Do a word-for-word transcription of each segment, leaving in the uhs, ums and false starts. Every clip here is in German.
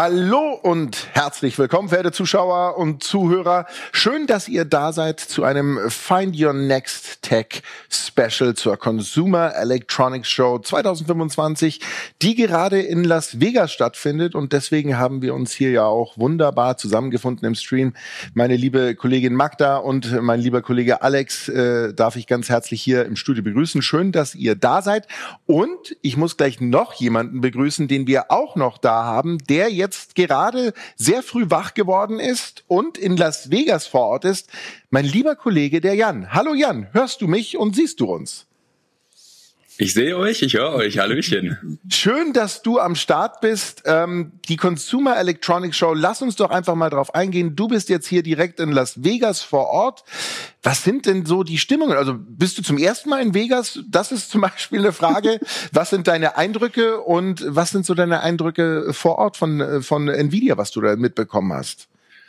Hallo und herzlich willkommen, verehrte Zuschauer und Zuhörer. Schön, dass ihr da seid zu einem Find Your Next Tech Special zur Consumer Electronics Show zwanzig fünfundzwanzig, die gerade in Las Vegas stattfindet. Und deswegen haben wir uns hier ja auch wunderbar zusammengefunden im Stream. Meine liebe Kollegin Magda und mein lieber Kollege Alex äh, darf ich ganz herzlich hier im Studio begrüßen. Schön, dass ihr da seid. Und ich muss gleich noch jemanden begrüßen, den wir auch noch da haben, der jetzt jetzt gerade sehr früh wach geworden ist und in Las Vegas vor Ort ist, mein lieber Kollege, der Jan. Hallo Jan, hörst du mich und siehst du uns? Ich sehe euch, ich höre euch, Hallöchen. Schön, dass du am Start bist. Ähm, die Consumer Electronics Show, lass uns doch einfach mal drauf eingehen. Du bist jetzt hier direkt in Las Vegas vor Ort. Was sind denn so die Stimmungen? Also bist du zum ersten Mal in Vegas? Das ist zum Beispiel eine Frage. Was sind deine Eindrücke und was sind so deine Eindrücke vor Ort von, von Nvidia, was du da mitbekommen hast?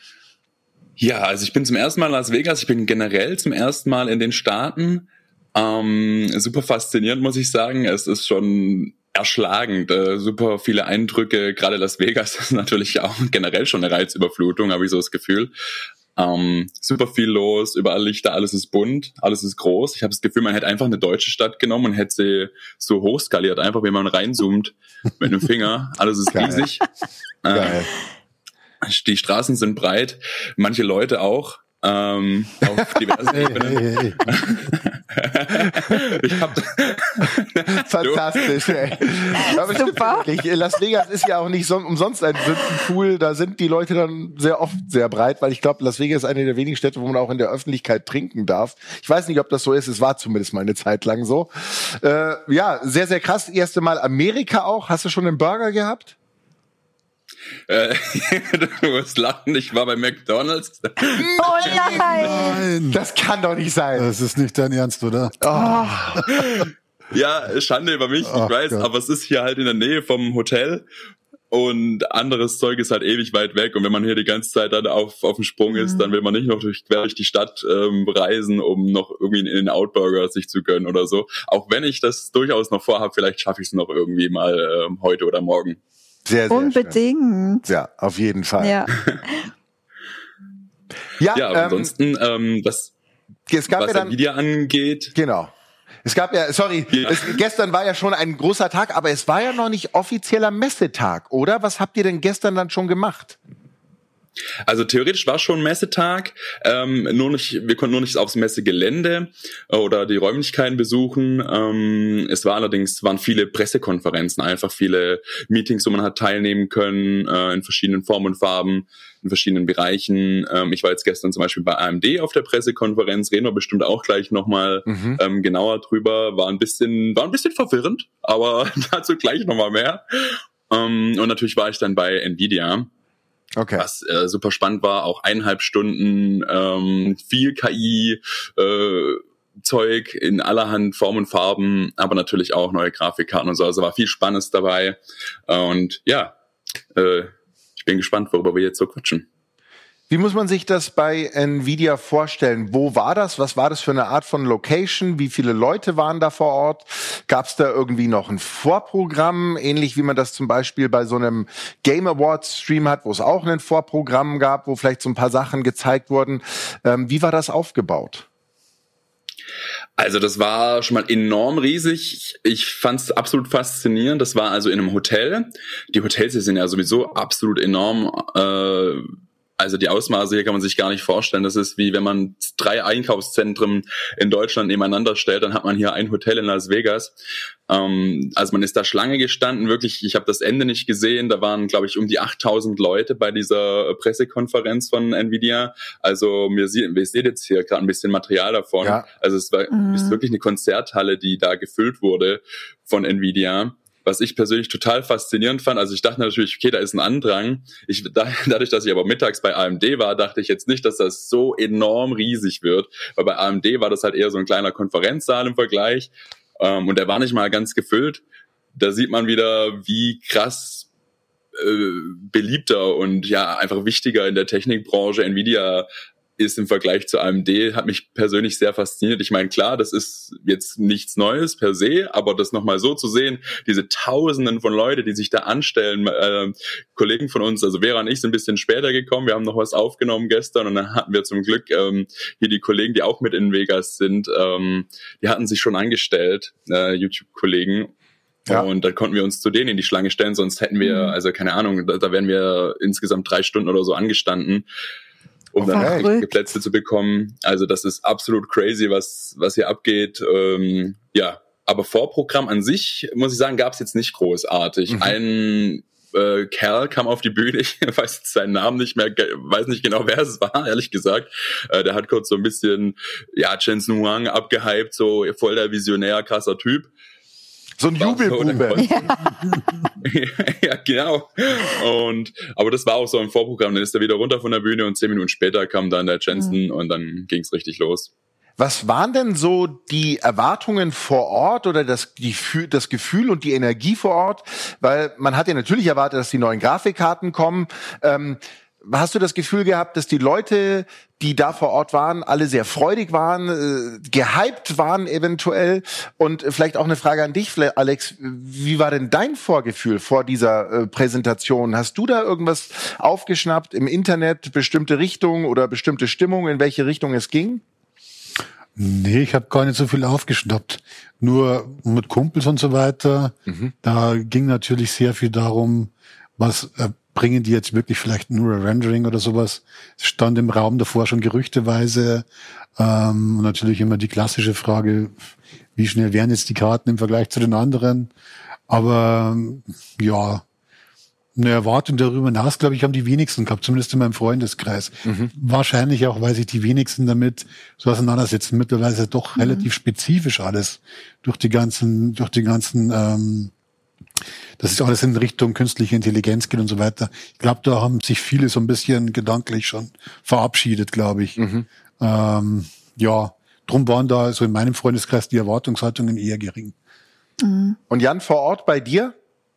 Ja, also ich bin zum ersten Mal in Las Vegas. Ich bin generell zum ersten Mal in den Staaten. Ähm, super faszinierend, muss ich sagen. Es ist schon erschlagend, äh, super viele Eindrücke. Gerade Las Vegas ist natürlich auch generell schon eine Reizüberflutung, habe ich so das Gefühl. Ähm, super viel los, überall Lichter, alles ist bunt, alles ist groß. Ich habe das Gefühl, man hätte einfach eine deutsche Stadt genommen und hätte sie so hochskaliert, einfach wenn man reinzoomt mit einem Finger. Alles ist Geil. riesig. Geil. Äh, die Straßen sind breit, manche Leute auch. Ähm, auf diversen Ebenen. Hey, hey, hey. Ich hab Fantastisch, ey. Aber super. Wirklich, Las Vegas ist ja auch nicht so, umsonst ein Sündenpool. Da sind die Leute dann sehr oft sehr breit, weil ich glaube, Las Vegas ist eine der wenigen Städte, wo man auch in der Öffentlichkeit trinken darf. Ich weiß nicht, ob das so ist. Es war zumindest mal eine Zeit lang so. Äh, ja, sehr, sehr krass. Erste Mal Amerika auch. Hast du schon einen Burger gehabt? Äh, du musst lachen, ich war bei McDonald's. Oh nein! Das kann doch nicht sein. Das ist nicht dein Ernst, oder? Oh. Ja, Schande über mich, Oh, ich weiß, Gott. aber es ist hier halt in der Nähe vom Hotel und anderes Zeug ist halt ewig weit weg und wenn man hier die ganze Zeit dann auf, auf dem Sprung ist, dann will man nicht noch durch, quer durch die Stadt ähm, reisen, um noch irgendwie einen In-N-Out-Burger sich zu gönnen oder so. Auch wenn ich das durchaus noch vorhabe, vielleicht schaffe ich es noch irgendwie mal ähm, heute oder morgen. Sehr, sehr Unbedingt. schön. Ja, auf jeden Fall. Ja, ja, Ja, aber ähm, ansonsten, ähm, was, es gab was ja dann, Nvidia angeht, genau. Es gab ja, sorry, Ja. es, gestern war ja schon ein großer Tag, aber es war ja noch nicht offizieller Messetag, oder? Was habt ihr denn gestern dann schon gemacht? also theoretisch war schon Messetag, ähm, nur nicht, wir konnten nur nicht aufs Messegelände äh, oder die Räumlichkeiten besuchen. Ähm, es war allerdings, waren viele Pressekonferenzen, einfach viele Meetings, wo man hat teilnehmen können, äh, in verschiedenen Formen und Farben, in verschiedenen Bereichen. Ähm, ich war jetzt gestern zum Beispiel bei A M D auf der Pressekonferenz, reden wir bestimmt auch gleich nochmal Mhm. ähm, genauer drüber. War ein bisschen, war ein bisschen verwirrend, aber dazu gleich nochmal mehr. Ähm, und natürlich war ich dann bei Nvidia. Okay. Was äh, super spannend war, auch eineinhalb Stunden, ähm, viel K I, äh, Zeug in allerhand Formen und Farben, aber natürlich auch neue Grafikkarten und so, also war viel Spannendes dabei äh, und ja, äh, ich bin gespannt, worüber wir jetzt so quatschen. Wie muss man sich das bei Nvidia vorstellen? Wo war das? Was war das für eine Art von Location? Wie viele Leute waren da vor Ort? Gab es da irgendwie noch ein Vorprogramm, ähnlich wie man das zum Beispiel bei so einem Game Awards Stream hat, wo es auch ein Vorprogramm gab, wo vielleicht so ein paar Sachen gezeigt wurden? Ähm, wie war das aufgebaut? Also das war schon mal enorm riesig. Ich fand es absolut faszinierend. Das war also in einem Hotel. Die Hotels hier sind ja sowieso absolut enorm. Äh, Also die Ausmaße hier kann man sich gar nicht vorstellen. Das ist wie wenn man drei Einkaufszentren in Deutschland nebeneinander stellt, dann hat man hier ein Hotel in Las Vegas. Ähm, also man ist da Schlange gestanden, wirklich, ich habe das Ende nicht gesehen. Da waren, glaube ich, um die achttausend Leute bei dieser Pressekonferenz von Nvidia. Also mir sieht, ihr seht jetzt hier gerade ein bisschen Material davon. Ja. Also es war Mhm. ist wirklich eine Konzerthalle, die da gefüllt wurde von Nvidia. Was ich persönlich total faszinierend fand, also ich dachte natürlich, okay, da ist ein Andrang. Ich, dadurch, dass ich aber mittags bei A M D war, dachte ich jetzt nicht, dass das so enorm riesig wird. Weil bei A M D war das halt eher so ein kleiner Konferenzsaal im Vergleich. Ähm, und der war nicht mal ganz gefüllt. Da sieht man wieder, wie krass äh, beliebter und ja einfach wichtiger in der Technikbranche Nvidia ist im Vergleich zu A M D, hat mich persönlich sehr fasziniert. Ich meine, klar, das ist jetzt nichts Neues per se, aber das nochmal so zu sehen, diese Tausenden von Leuten, die sich da anstellen, äh, Kollegen von uns, also Vera und ich sind ein bisschen später gekommen, wir haben noch was aufgenommen gestern und dann hatten wir zum Glück ähm, hier die Kollegen, die auch mit in Vegas sind, ähm, die hatten sich schon angestellt, äh, YouTube-Kollegen. Ja. Und dann konnten wir uns zu denen in die Schlange stellen, sonst hätten wir, mhm. also keine Ahnung, da, da wären wir insgesamt drei Stunden oder so angestanden, um dann richtige Plätze zu bekommen. Also das ist absolut crazy, was was hier abgeht. Ähm, ja, aber Vorprogramm an sich, muss ich sagen, gab es jetzt nicht großartig. Mhm. Ein äh, Kerl kam auf die Bühne, ich weiß jetzt seinen Namen nicht mehr, weiß nicht genau, wer es war, ehrlich gesagt. Äh, der hat kurz so ein bisschen, ja, Jensen Huang abgehypt, so voll der Visionär, krasser Typ. So ein Jubelbube. Ja. Ja, genau. Und, aber das war auch so ein Vorprogramm. Dann ist er wieder runter von der Bühne und zehn Minuten später kam dann der Jensen mhm. und dann ging's richtig los. Was waren denn so die Erwartungen vor Ort oder das, die, das Gefühl und die Energie vor Ort? Weil man hat ja natürlich erwartet, dass die neuen Grafikkarten kommen. Ähm, Hast du das Gefühl gehabt, dass die Leute, die da vor Ort waren, alle sehr freudig waren, äh, gehypt waren eventuell? Und vielleicht auch eine Frage an dich, Alex. Wie war denn dein Vorgefühl vor dieser äh, Präsentation? Hast du da irgendwas aufgeschnappt im Internet, bestimmte Richtungen oder bestimmte Stimmung, in welche Richtung es ging? Nee, ich habe gar nicht so viel aufgeschnappt. Nur mit Kumpels und so weiter. Mhm. Da ging natürlich sehr viel darum, was äh, bringen die jetzt wirklich vielleicht nur ein Rendering oder sowas? Es stand im Raum davor schon gerüchteweise. Ähm, und natürlich immer die klassische Frage, wie schnell wären jetzt die Karten im Vergleich zu den anderen? Aber ja, eine Erwartung darüber hinaus, glaube ich, haben die wenigsten gehabt, zumindest in meinem Freundeskreis. Mhm. Wahrscheinlich auch, weil sich die wenigsten damit so auseinandersetzen. Mittlerweile ist es doch mhm. relativ spezifisch alles durch die ganzen, durch die ganzen ähm, dass es alles in Richtung künstliche Intelligenz geht und so weiter. Ich glaube, da haben sich viele so ein bisschen gedanklich schon verabschiedet, glaube ich. Mhm. Ähm, ja, drum waren da so in meinem Freundeskreis die Erwartungshaltungen eher gering. Mhm. Und Jan, vor Ort bei dir?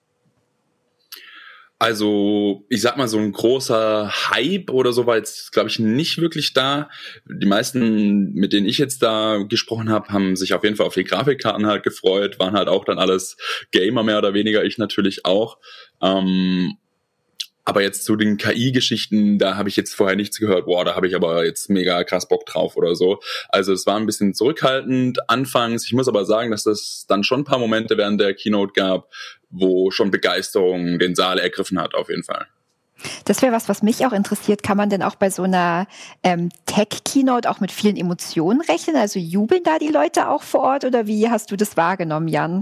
Also, ich sag mal, so ein großer Hype oder so war jetzt, glaube ich, nicht wirklich da. Die meisten, mit denen ich jetzt da gesprochen habe, haben sich auf jeden Fall auf die Grafikkarten halt gefreut, waren halt auch dann alles Gamer mehr oder weniger, ich natürlich auch. Ähm, aber jetzt zu den K I-Geschichten, da habe ich jetzt vorher nichts gehört, boah, da habe ich aber jetzt mega krass Bock drauf oder so. Also es war ein bisschen zurückhaltend anfangs. Ich muss aber sagen, dass es dann schon ein paar Momente während der Keynote gab, wo schon Begeisterung den Saal ergriffen hat, auf jeden Fall. Das wäre was, was mich auch interessiert. Kann man denn auch bei so einer ähm, Tech-Keynote auch mit vielen Emotionen rechnen? Also jubeln da die Leute auch vor Ort oder wie hast du das wahrgenommen, Jan?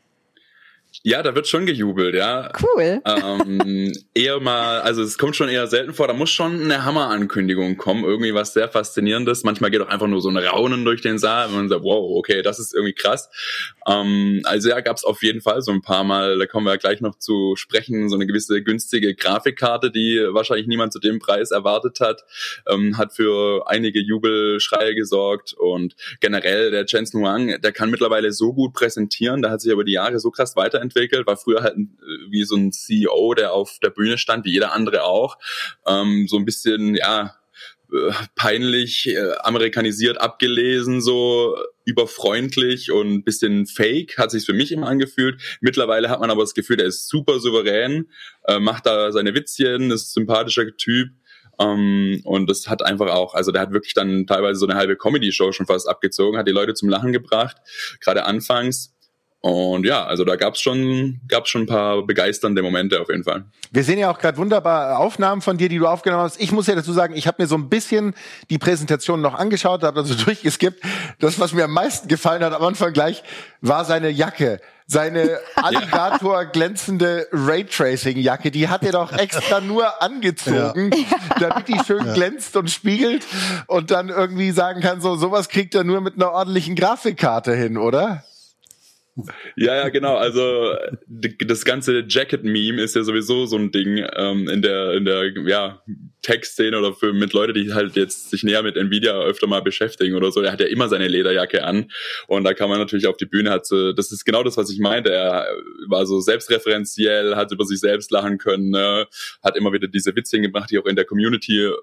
Ja, da wird schon gejubelt, ja. Cool. Ähm, eher mal, also es kommt schon eher selten vor, da muss schon eine Hammerankündigung kommen, irgendwie was sehr Faszinierendes. Manchmal geht auch einfach nur so ein Raunen durch den Saal und man sagt, wow, okay, das ist irgendwie krass. Ähm, also ja, gab es auf jeden Fall so ein paar Mal, da kommen wir ja gleich noch zu sprechen, so eine gewisse günstige Grafikkarte, die wahrscheinlich niemand zu dem Preis erwartet hat, ähm, hat für einige Jubelschreie gesorgt und generell der Jensen Huang, der kann mittlerweile so gut präsentieren, der hat sich über die Jahre so krass weiterentwickelt, war früher halt wie so ein C E O, der auf der Bühne stand, wie jeder andere auch, ähm, so ein bisschen, ja, peinlich, äh, amerikanisiert abgelesen, so überfreundlich und ein bisschen fake, hat sich's für mich immer angefühlt. Mittlerweile hat man aber das Gefühl, der ist super souverän, äh, macht da seine Witzchen, ist ein sympathischer Typ. Um, und das hat einfach auch, also der hat wirklich dann teilweise so eine halbe Comedy-Show schon fast abgezogen, hat die Leute zum Lachen gebracht, gerade anfangs. Und ja, also da gab's schon gab's schon ein paar begeisternde Momente auf jeden Fall. Wir sehen ja auch gerade wunderbare Aufnahmen von dir, die du aufgenommen hast. Ich muss ja dazu sagen, ich habe mir so ein bisschen die Präsentation noch angeschaut, habe also durchgeskippt. Das, was mir am meisten gefallen hat am Anfang gleich, war seine Jacke. Seine Alligator glänzende Raytracing-Jacke, die hat er doch extra nur angezogen, ja. damit die schön ja. glänzt und spiegelt und dann irgendwie sagen kann, so sowas kriegt er nur mit einer ordentlichen Grafikkarte hin, oder? Ja, ja, genau. Also das ganze Jacket-Meme ist ja sowieso so ein Ding ähm, in der in der ja Tech-Szene oder für mit Leute, die halt jetzt sich näher mit Nvidia öfter mal beschäftigen oder so. Er hat ja immer seine Lederjacke an und da kann man natürlich auf die Bühne hat so, das ist genau das, was ich meinte. Er war so selbstreferenziell, hat über sich selbst lachen können, ne? Hat immer wieder diese Witzchen gebracht, die auch in der Community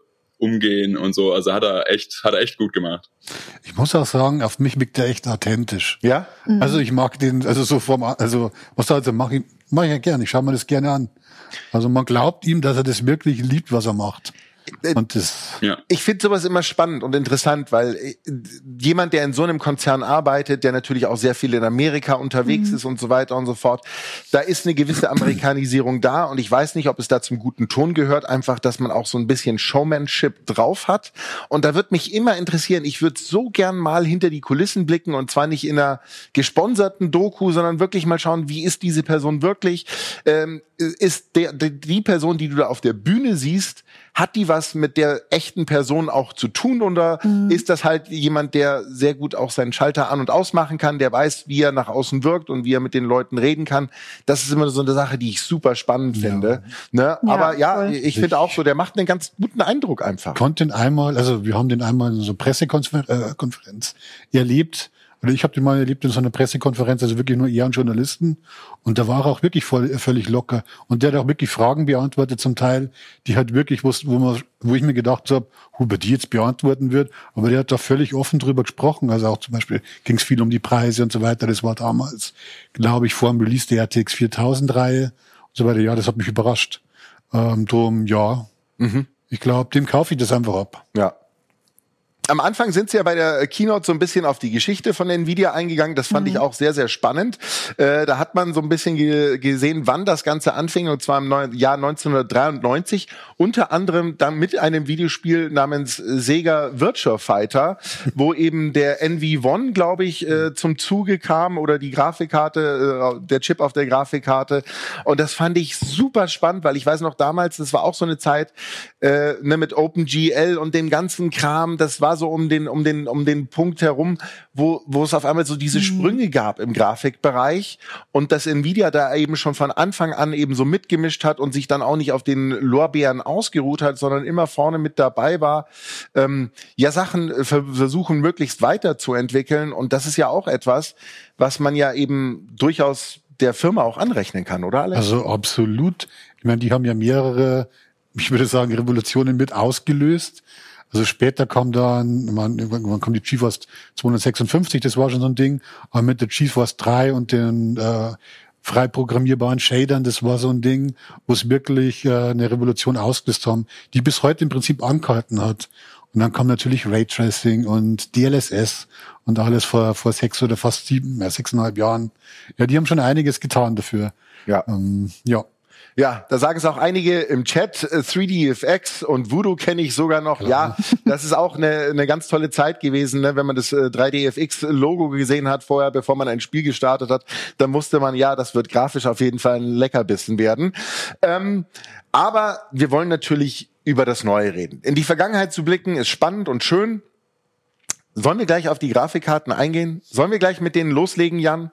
umgehen und so. Also hat er echt, hat er echt gut gemacht. Ich muss auch sagen, auf mich wirkt er echt authentisch. Ja? Mhm. Also ich mag den, also so vom, also was also mache ich, mache ich ja gerne. Ich schaue mir das gerne an. Also man glaubt ihm, dass er das wirklich liebt, was er macht. Und das ja. Ich finde sowas immer spannend und interessant, weil jemand, der in so einem Konzern arbeitet, der natürlich auch sehr viel in Amerika unterwegs mhm. ist und so weiter und so fort, da ist eine gewisse Amerikanisierung da und ich weiß nicht, ob es da zum guten Ton gehört, einfach, dass man auch so ein bisschen Showmanship drauf hat und da wird mich immer interessieren, ich würde so gern mal hinter die Kulissen blicken und zwar nicht in einer gesponserten Doku, sondern wirklich mal schauen, wie ist diese Person wirklich, ähm, ist der, die Person, die du da auf der Bühne siehst, hat die was mit der echten Person auch zu tun oder mhm. ist das halt jemand, der sehr gut auch seinen Schalter an- und ausmachen kann, der weiß, wie er nach außen wirkt und wie er mit den Leuten reden kann. Das ist immer so eine Sache, die ich super spannend ja. finde. Ne? Ja, aber ja, voll. ich finde auch so, der macht einen ganz guten Eindruck einfach. Ich konnte den einmal, also wir haben den einmal in so einer Pressekonferenz erlebt. Oder ich habe den mal erlebt in so einer Pressekonferenz, also wirklich nur er und Journalisten. Und da war er auch wirklich voll, völlig locker. Und der hat auch wirklich Fragen beantwortet zum Teil, die halt wirklich, wo, man, wo ich mir gedacht habe, über die jetzt beantworten wird. Aber der hat da völlig offen drüber gesprochen. Also auch zum Beispiel ging es viel um die Preise und so weiter. Das war damals, glaube ich, vor dem Release der R T X viertausend Reihe und so weiter. Ja, das hat mich überrascht. Ähm, drum, ja, mhm. ich glaube, dem kaufe ich das einfach ab. Ja. Am Anfang sind sie ja bei der Keynote so ein bisschen auf die Geschichte von Nvidia eingegangen. Das fand mhm. ich auch sehr, sehr spannend. Äh, da hat man so ein bisschen ge- gesehen, wann das Ganze anfing, und zwar im neun- Jahr neunzehnhundertdreiundneunzig. Unter anderem dann mit einem Videospiel namens Sega Virtua Fighter, wo eben der N V One, glaube ich, äh, zum Zuge kam oder die Grafikkarte, äh, der Chip auf der Grafikkarte. Und das fand ich super spannend, weil ich weiß noch damals, das war auch so eine Zeit äh, ne, mit OpenGL und dem ganzen Kram. Das war so um den um den um den Punkt herum, wo wo es auf einmal so diese Sprünge gab im Grafikbereich und dass Nvidia da eben schon von Anfang an eben so mitgemischt hat und sich dann auch nicht auf den Lorbeeren ausgeruht hat, sondern immer vorne mit dabei war, ähm, ja Sachen äh, versuchen möglichst weiterzuentwickeln, und das ist ja auch etwas, was man ja eben durchaus der Firma auch anrechnen kann, oder Alex? Also absolut. Ich meine, die haben ja mehrere, ich würde sagen, Revolutionen mit ausgelöst. Also später kam dann, man, irgendwann kam die GeForce zweihundertsechsundfünfzig, das war schon so ein Ding, aber mit der GeForce drei und den äh, frei programmierbaren Shadern, das war so ein Ding, wo es wirklich äh, eine Revolution ausgelöst haben, die bis heute im Prinzip angehalten hat. Und dann kam natürlich Raytracing und D L S S und alles vor vor sechs oder fast sieben, ja, sechseinhalb Jahren. Ja, die haben schon einiges getan dafür. Ja. Ähm, ja. Ja, da sagen es auch einige im Chat, äh, drei D F X und Voodoo kenne ich sogar noch. Klar. Ja, das ist auch eine, eine ganz tolle Zeit gewesen, ne? Wenn man das äh, drei D F X-Logo gesehen hat vorher, bevor man ein Spiel gestartet hat, dann wusste man, ja, das wird grafisch auf jeden Fall ein Leckerbissen werden. Ähm, aber wir wollen natürlich über das Neue reden. In die Vergangenheit zu blicken ist spannend und schön. Sollen wir gleich auf die Grafikkarten eingehen? Sollen wir gleich mit denen loslegen, Jan?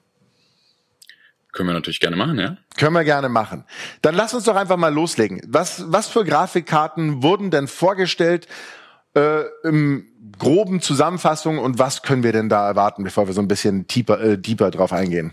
Können wir natürlich gerne machen, ja? Können wir gerne machen. Dann lass uns doch einfach mal loslegen. Was, was für Grafikkarten wurden denn vorgestellt äh, im groben Zusammenfassung, und was können wir denn da erwarten, bevor wir so ein bisschen deeper, äh, deeper drauf eingehen?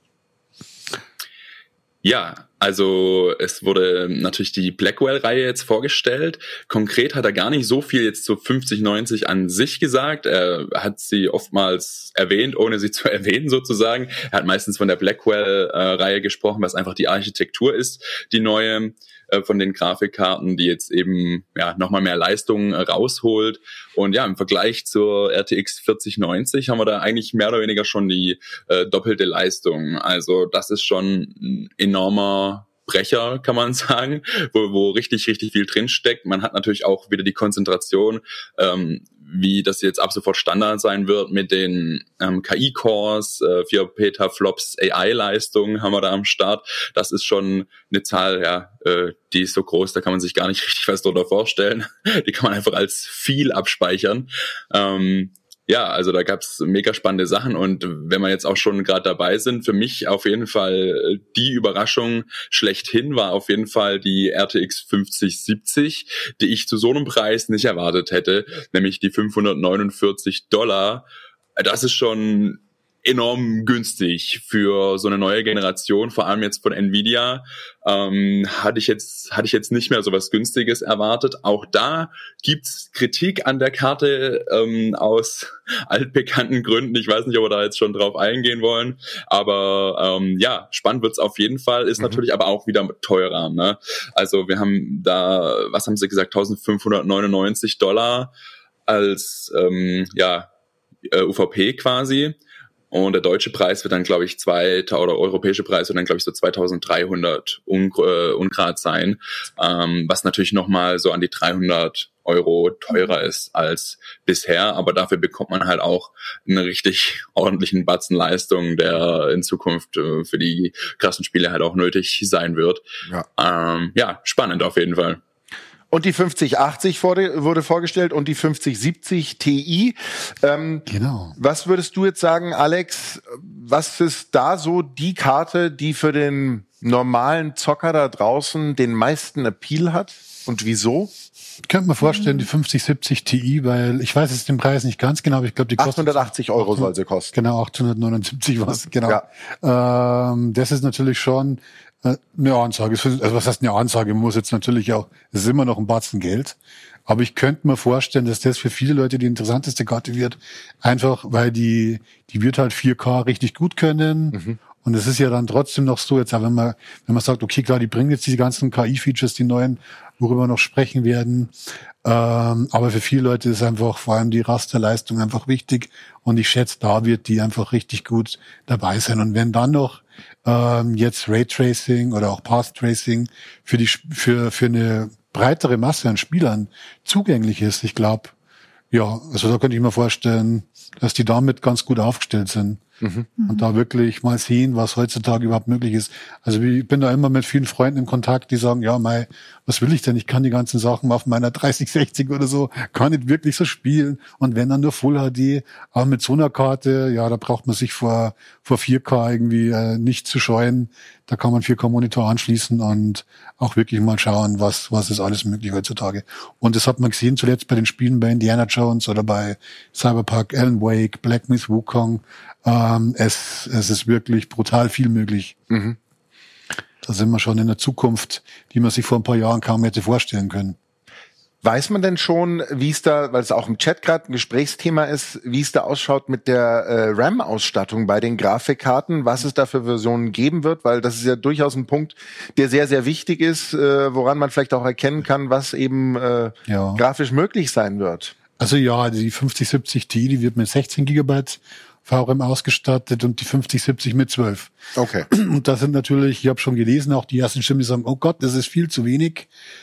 Ja, also es wurde natürlich die Blackwell-Reihe jetzt vorgestellt. Konkret hat er gar nicht so viel jetzt zu fünfzig neunzig an sich gesagt. Er hat sie oftmals erwähnt, ohne sie zu erwähnen sozusagen. Er hat meistens von der Blackwell-Reihe gesprochen, was einfach die Architektur ist, die neue äh, von den Grafikkarten, die jetzt eben ja nochmal mehr Leistung äh, rausholt. Und ja, im Vergleich zur R T X vierzig neunzig haben wir da eigentlich mehr oder weniger schon die äh, doppelte Leistung. Also das ist schon ein enormer Brecher, kann man sagen, wo, wo richtig, richtig viel drinsteckt. Man hat natürlich auch wieder die Konzentration, ähm, wie das jetzt ab sofort Standard sein wird mit den ähm, K I-Cores, äh, vier Petaflops A I-Leistung haben wir da am Start. Das ist schon eine Zahl, ja, äh, die ist so groß, da kann man sich gar nicht richtig was drunter vorstellen. Die kann man einfach als viel abspeichern. Ähm, Ja, also da gab's mega spannende Sachen, und wenn wir jetzt auch schon gerade dabei sind, für mich auf jeden Fall die Überraschung schlechthin war auf jeden Fall die R T X fünfzig siebzig, die ich zu so einem Preis nicht erwartet hätte, nämlich die fünfhundertneunundvierzig Dollar. Das ist schon enorm günstig für so eine neue Generation, vor allem jetzt von Nvidia. Ähm, hatte ich jetzt hatte ich jetzt nicht mehr so was Günstiges erwartet. Auch da gibt's Kritik an der Karte ähm, aus altbekannten Gründen. Ich weiß nicht, ob wir da jetzt schon drauf eingehen wollen, aber ähm, ja, spannend wird's auf jeden Fall. Ist mhm. natürlich aber auch wieder teurer. Ne? Also wir haben da, was haben sie gesagt, eintausendfünfhundertneunundneunzig Dollar als ähm, ja äh, U V P quasi. Und der deutsche Preis wird dann, glaube ich, zwei, oder europäische Preis wird dann, glaube ich, so zweitausenddreihundert un, äh, Ungrad sein, ähm, was natürlich nochmal so an die dreihundert Euro teurer ist als bisher, aber dafür bekommt man halt auch einen richtig ordentlichen Batzen Leistung, der in Zukunft äh, für die krassen Spiele halt auch nötig sein wird. Ja, ähm, ja spannend auf jeden Fall. Und die fünfzig achtzig wurde, wurde vorgestellt und die fünfzig siebzig Ti. Ähm, genau. Was würdest du jetzt sagen, Alex? Was ist da so die Karte, die für den normalen Zocker da draußen den meisten Appeal hat? Und wieso? Ich könnte mir vorstellen, die fünfzig siebzig Ti, weil ich weiß jetzt den Preis nicht ganz genau, aber ich glaube, die kostet achthundertachtzig Euro soll sie kosten. Genau, achthundertneunundsiebzig was, genau. Ja. Ähm, das ist natürlich schon eine Ansage. Also was heißt eine Ansage? Muss jetzt natürlich auch, es ist immer noch ein Batzen Geld. Aber ich könnte mir vorstellen, dass das für viele Leute die interessanteste Karte wird. Einfach, weil die, die wird halt vier K richtig gut können. Mhm. Und es ist ja dann trotzdem noch so, jetzt auch wenn man, wenn man sagt, okay, klar, die bringen jetzt diese ganzen K I-Features, die neuen, worüber wir noch sprechen werden. Ähm, aber für viele Leute ist einfach vor allem die Rasterleistung einfach wichtig. Und ich schätze, da wird die einfach richtig gut dabei sein. Und wenn dann noch ähm, jetzt Raytracing oder auch Path Tracing für die für für eine breitere Masse an Spielern zugänglich ist, ich glaube, ja, also da könnte ich mir vorstellen, dass die damit ganz gut aufgestellt sind. Mhm. Und da wirklich mal sehen, was heutzutage überhaupt möglich ist. Also ich bin da immer mit vielen Freunden in Kontakt, die sagen, ja, mei, was will ich denn? Ich kann die ganzen Sachen auf meiner dreißig sechzig oder so gar nicht wirklich so spielen. Und wenn dann nur Full H D, aber mit so einer Karte, ja, da braucht man sich vor vor vier K irgendwie äh, nicht zu scheuen. Da kann man vier K Monitor anschließen und auch wirklich mal schauen, was was ist alles möglich heutzutage. Und das hat man gesehen zuletzt bei den Spielen bei Indiana Jones oder bei Cyberpunk, Alan Wake, Black Myth Wukong. Ähm, es, es ist wirklich brutal viel möglich. Mhm. Da sind wir schon in der Zukunft, die man sich vor ein paar Jahren kaum hätte vorstellen können. Weiß man denn schon, wie es da, weil es auch im Chat gerade ein Gesprächsthema ist, wie es da ausschaut mit der äh, RAM-Ausstattung bei den Grafikkarten, was es da für Versionen geben wird, weil das ist ja durchaus ein Punkt, der sehr, sehr wichtig ist, äh, woran man vielleicht auch erkennen kann, was eben äh, ja. grafisch möglich sein wird. Also ja, die fünfzig siebzig Ti, die wird mit sechzehn Gigabyte V R A M ausgestattet und die fünfzig siebzig mit zwölf. Okay. Und da sind natürlich, ich habe schon gelesen, auch die ersten Stimmen, die sagen, oh Gott, das ist viel zu wenig.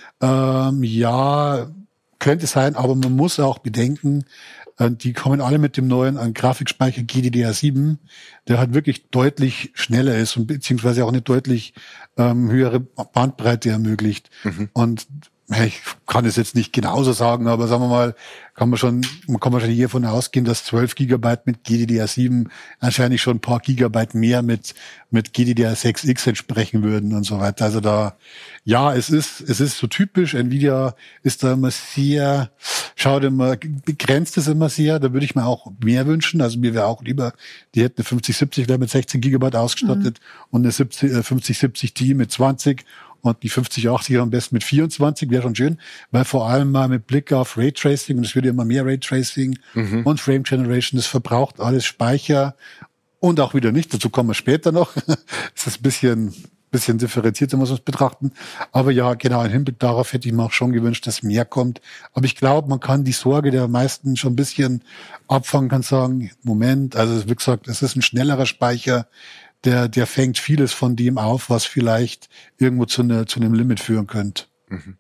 Ähm, ja, könnte sein, aber man muss auch bedenken, äh, die kommen alle mit dem neuen an Grafikspeicher G D D R sieben, der halt wirklich deutlich schneller ist und beziehungsweise auch eine deutlich ähm, höhere Bandbreite ermöglicht. Mhm. Und ich kann es jetzt nicht genauso sagen, aber sagen wir mal, kann man schon, man kann wahrscheinlich hiervon ausgehen, dass zwölf Gigabyte mit G D D R sieben wahrscheinlich schon ein paar Gigabyte mehr mit, mit G D D R sechs X entsprechen würden und so weiter. Also da, ja, es ist, es ist so typisch. Nvidia ist da immer sehr, schaut immer, begrenzt es immer sehr. Da würde ich mir auch mehr wünschen. Also mir wäre auch lieber, die hätten eine fünfzig siebzig wäre mit sechzehn Gigabyte ausgestattet mhm. und eine fünfzig siebzig Ti mit zwanzig. Und die fünfzig achtzig am besten mit vierundzwanzig, wäre schon schön, weil vor allem mal mit Blick auf Raytracing, und es wird ja immer mehr Raytracing mhm. und Frame Generation, das verbraucht alles Speicher und auch wieder nicht, dazu kommen wir später noch. Das ist ein bisschen, bisschen differenzierter, muss man es betrachten. Aber ja, genau, im Hinblick darauf hätte ich mir auch schon gewünscht, dass mehr kommt. Aber ich glaube, man kann die Sorge der meisten schon ein bisschen abfangen, kann sagen, Moment, also wie gesagt, es ist ein schnellerer Speicher, Der, der fängt vieles von dem auf, was vielleicht irgendwo zu, ne, zu einem Limit führen könnte. Mhm.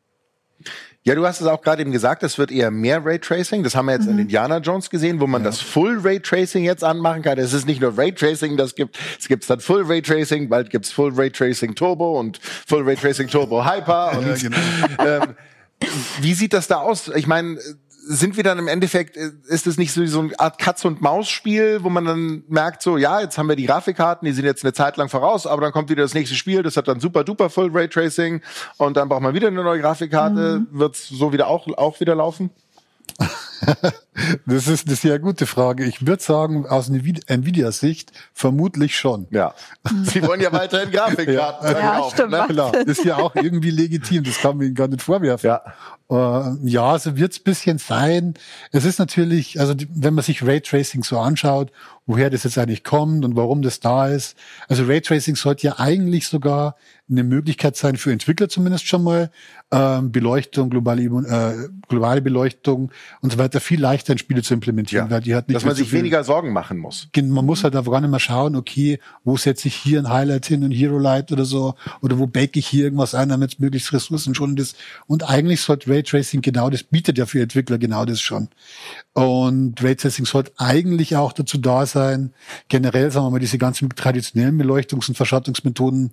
Ja, du hast es auch gerade eben gesagt, es wird eher mehr Raytracing. Das haben wir jetzt mhm. in Indiana Jones gesehen, wo man ja. das Full Raytracing jetzt anmachen kann. Es ist nicht nur Raytracing, das gibt, es gibt dann Full Raytracing, bald gibt's Full Raytracing Turbo und Full Raytracing Turbo Hyper. Und, ja, genau. ähm, wie sieht das da aus? Ich meine, sind wir dann im Endeffekt, ist es nicht so, so eine Art Katz-und-Maus-Spiel, wo man dann merkt, so, ja, jetzt haben wir die Grafikkarten, die sind jetzt eine Zeit lang voraus, aber dann kommt wieder das nächste Spiel, das hat dann super-duper Full Raytracing und dann braucht man wieder eine neue Grafikkarte. Mhm. Wird's so wieder auch, auch wieder laufen? Das ist eine sehr gute Frage. Ich würde sagen, aus Nvidia-Sicht vermutlich schon. Ja. Sie wollen ja weiterhin Grafikkarten ja, verkaufen. stimmt. Ne? Klar, ist ja auch irgendwie legitim. Das kann man Ihnen gar nicht vorwerfen. Ja. Äh, ja, so wird's bisschen sein. Es ist natürlich, also die, wenn man sich Raytracing so anschaut, woher das jetzt eigentlich kommt und warum das da ist. Also Raytracing sollte ja eigentlich sogar eine Möglichkeit sein für Entwickler zumindest schon mal, ähm, Beleuchtung, globale, äh, globale Beleuchtung und so weiter viel leichter in Spiele zu implementieren, Ja. weil die hat nicht Dass man so sich viel, weniger Sorgen machen muss. man muss halt einfach gar nicht mehr schauen, okay, wo setze ich hier ein Highlight hin, ein Hero Light oder so, oder wo bake ich hier irgendwas ein, damit es möglichst ressourcenschonend ist. Und eigentlich sollte Raytracing genau das, bietet ja für Entwickler genau das schon. Und Raytracing sollte eigentlich auch dazu da sein, generell, sagen wir mal, diese ganzen traditionellen Beleuchtungs- und Verschattungsmethoden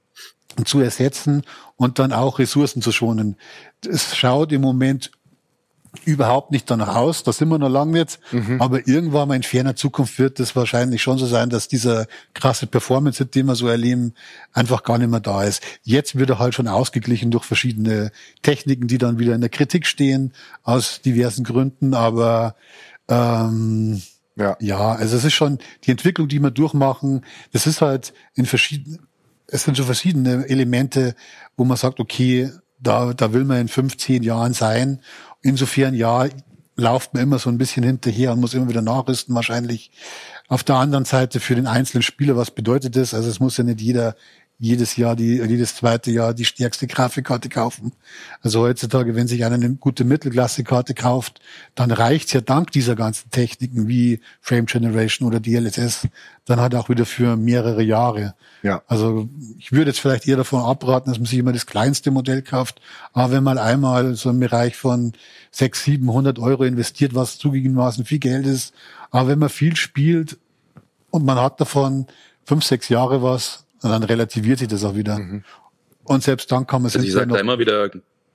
zu ersetzen und dann auch Ressourcen zu schonen. Es schaut im Moment überhaupt nicht danach aus, da sind wir noch lange nicht, mhm. aber irgendwann mal in ferner Zukunft wird es wahrscheinlich schon so sein, dass dieser krasse Performance, den wir so erleben, einfach gar nicht mehr da ist. Jetzt wird er halt schon ausgeglichen durch verschiedene Techniken, die dann wieder in der Kritik stehen, aus diversen Gründen, aber ähm, ja. ja, also es ist schon die Entwicklung, die wir durchmachen, das ist halt in verschiedenen, es sind so verschiedene Elemente, wo man sagt, okay, da, da will man in fünf, zehn Jahren sein. Insofern, ja, lauft man immer so ein bisschen hinterher und muss immer wieder nachrüsten wahrscheinlich. Auf der anderen Seite für den einzelnen Spieler, was bedeutet das? Also es muss ja nicht jeder jedes Jahr, die jedes zweite Jahr die stärkste Grafikkarte kaufen. Also heutzutage, wenn sich einer eine gute Mittelklasse-Karte kauft, dann reicht's ja dank dieser ganzen Techniken wie Frame Generation oder D L S S, dann halt auch wieder für mehrere Jahre. Ja. Also ich würde jetzt vielleicht eher davon abraten, dass man sich immer das kleinste Modell kauft. Aber wenn man einmal so im Bereich von sechshundert, siebenhundert Euro investiert, was zugegebenermaßen viel Geld ist, aber wenn man viel spielt und man hat davon fünf, sechs Jahre was, und dann relativiert sich das auch wieder. Mhm. Und selbst dann kann man es also ich sag da immer wieder,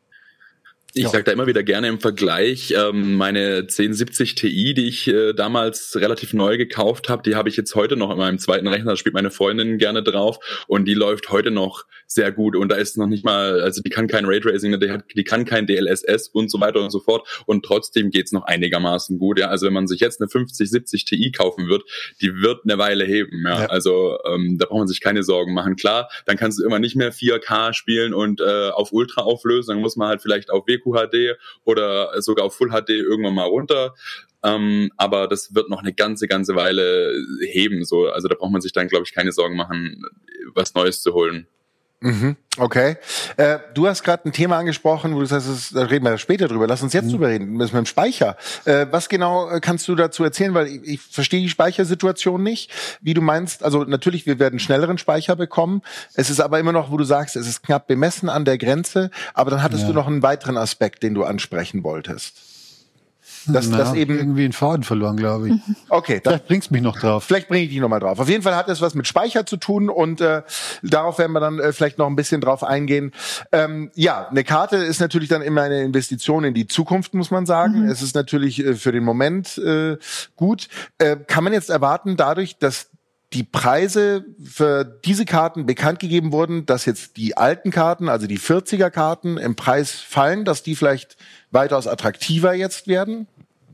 ich ja. sag da immer wieder gerne im Vergleich, ähm, meine zehn siebzig Ti, die ich äh, damals relativ neu gekauft habe, die habe ich jetzt heute noch in meinem zweiten Rechner, da spielt meine Freundin gerne drauf und die läuft heute noch sehr gut und da ist noch nicht mal, also die kann kein Raytracing, die, hat, die kann kein D L S S und so weiter und so fort und trotzdem geht's noch einigermaßen gut. Ja, also wenn man sich jetzt eine fünfzig siebzig Ti kaufen wird, die wird eine Weile heben. Ja, ja. Also ähm, da braucht man sich keine Sorgen machen. Klar, dann kannst du immer nicht mehr vier K spielen und äh, auf Ultra auflösen, dann muss man halt vielleicht auf W Q H D oder sogar auf Full H D irgendwann mal runter. Ähm, aber das wird noch eine ganze, ganze Weile heben. So, also da braucht man sich dann, glaube ich, keine Sorgen machen, was Neues zu holen. Mhm, okay. Äh, du hast gerade ein Thema angesprochen, wo du sagst, da reden wir später drüber. Lass uns jetzt mhm. drüber reden, das mit dem Speicher. Äh, was genau kannst du dazu erzählen? Weil ich, ich verstehe die Speichersituation nicht, wie du meinst. Also natürlich, wir werden schnelleren Speicher bekommen. Es ist aber immer noch, wo du sagst, es ist knapp bemessen an der Grenze. Aber dann hattest ja. du noch einen weiteren Aspekt, den du ansprechen wolltest. Dass, Na, dass eben irgendwie einen Faden verloren, glaube ich. Okay, vielleicht bringt's mich noch drauf. Vielleicht bringe ich dich noch mal drauf. Auf jeden Fall hat es was mit Speicher zu tun und äh, darauf werden wir dann äh, vielleicht noch ein bisschen drauf eingehen. Ähm, ja, eine Karte ist natürlich dann immer eine Investition in die Zukunft, muss man sagen. Mhm. Es ist natürlich äh, für den Moment äh, gut. Äh, kann man jetzt erwarten, dadurch, dass die Preise für diese Karten bekannt gegeben wurden, dass jetzt die alten Karten, also die vierziger Karten im Preis fallen, dass die vielleicht weitaus attraktiver jetzt werden?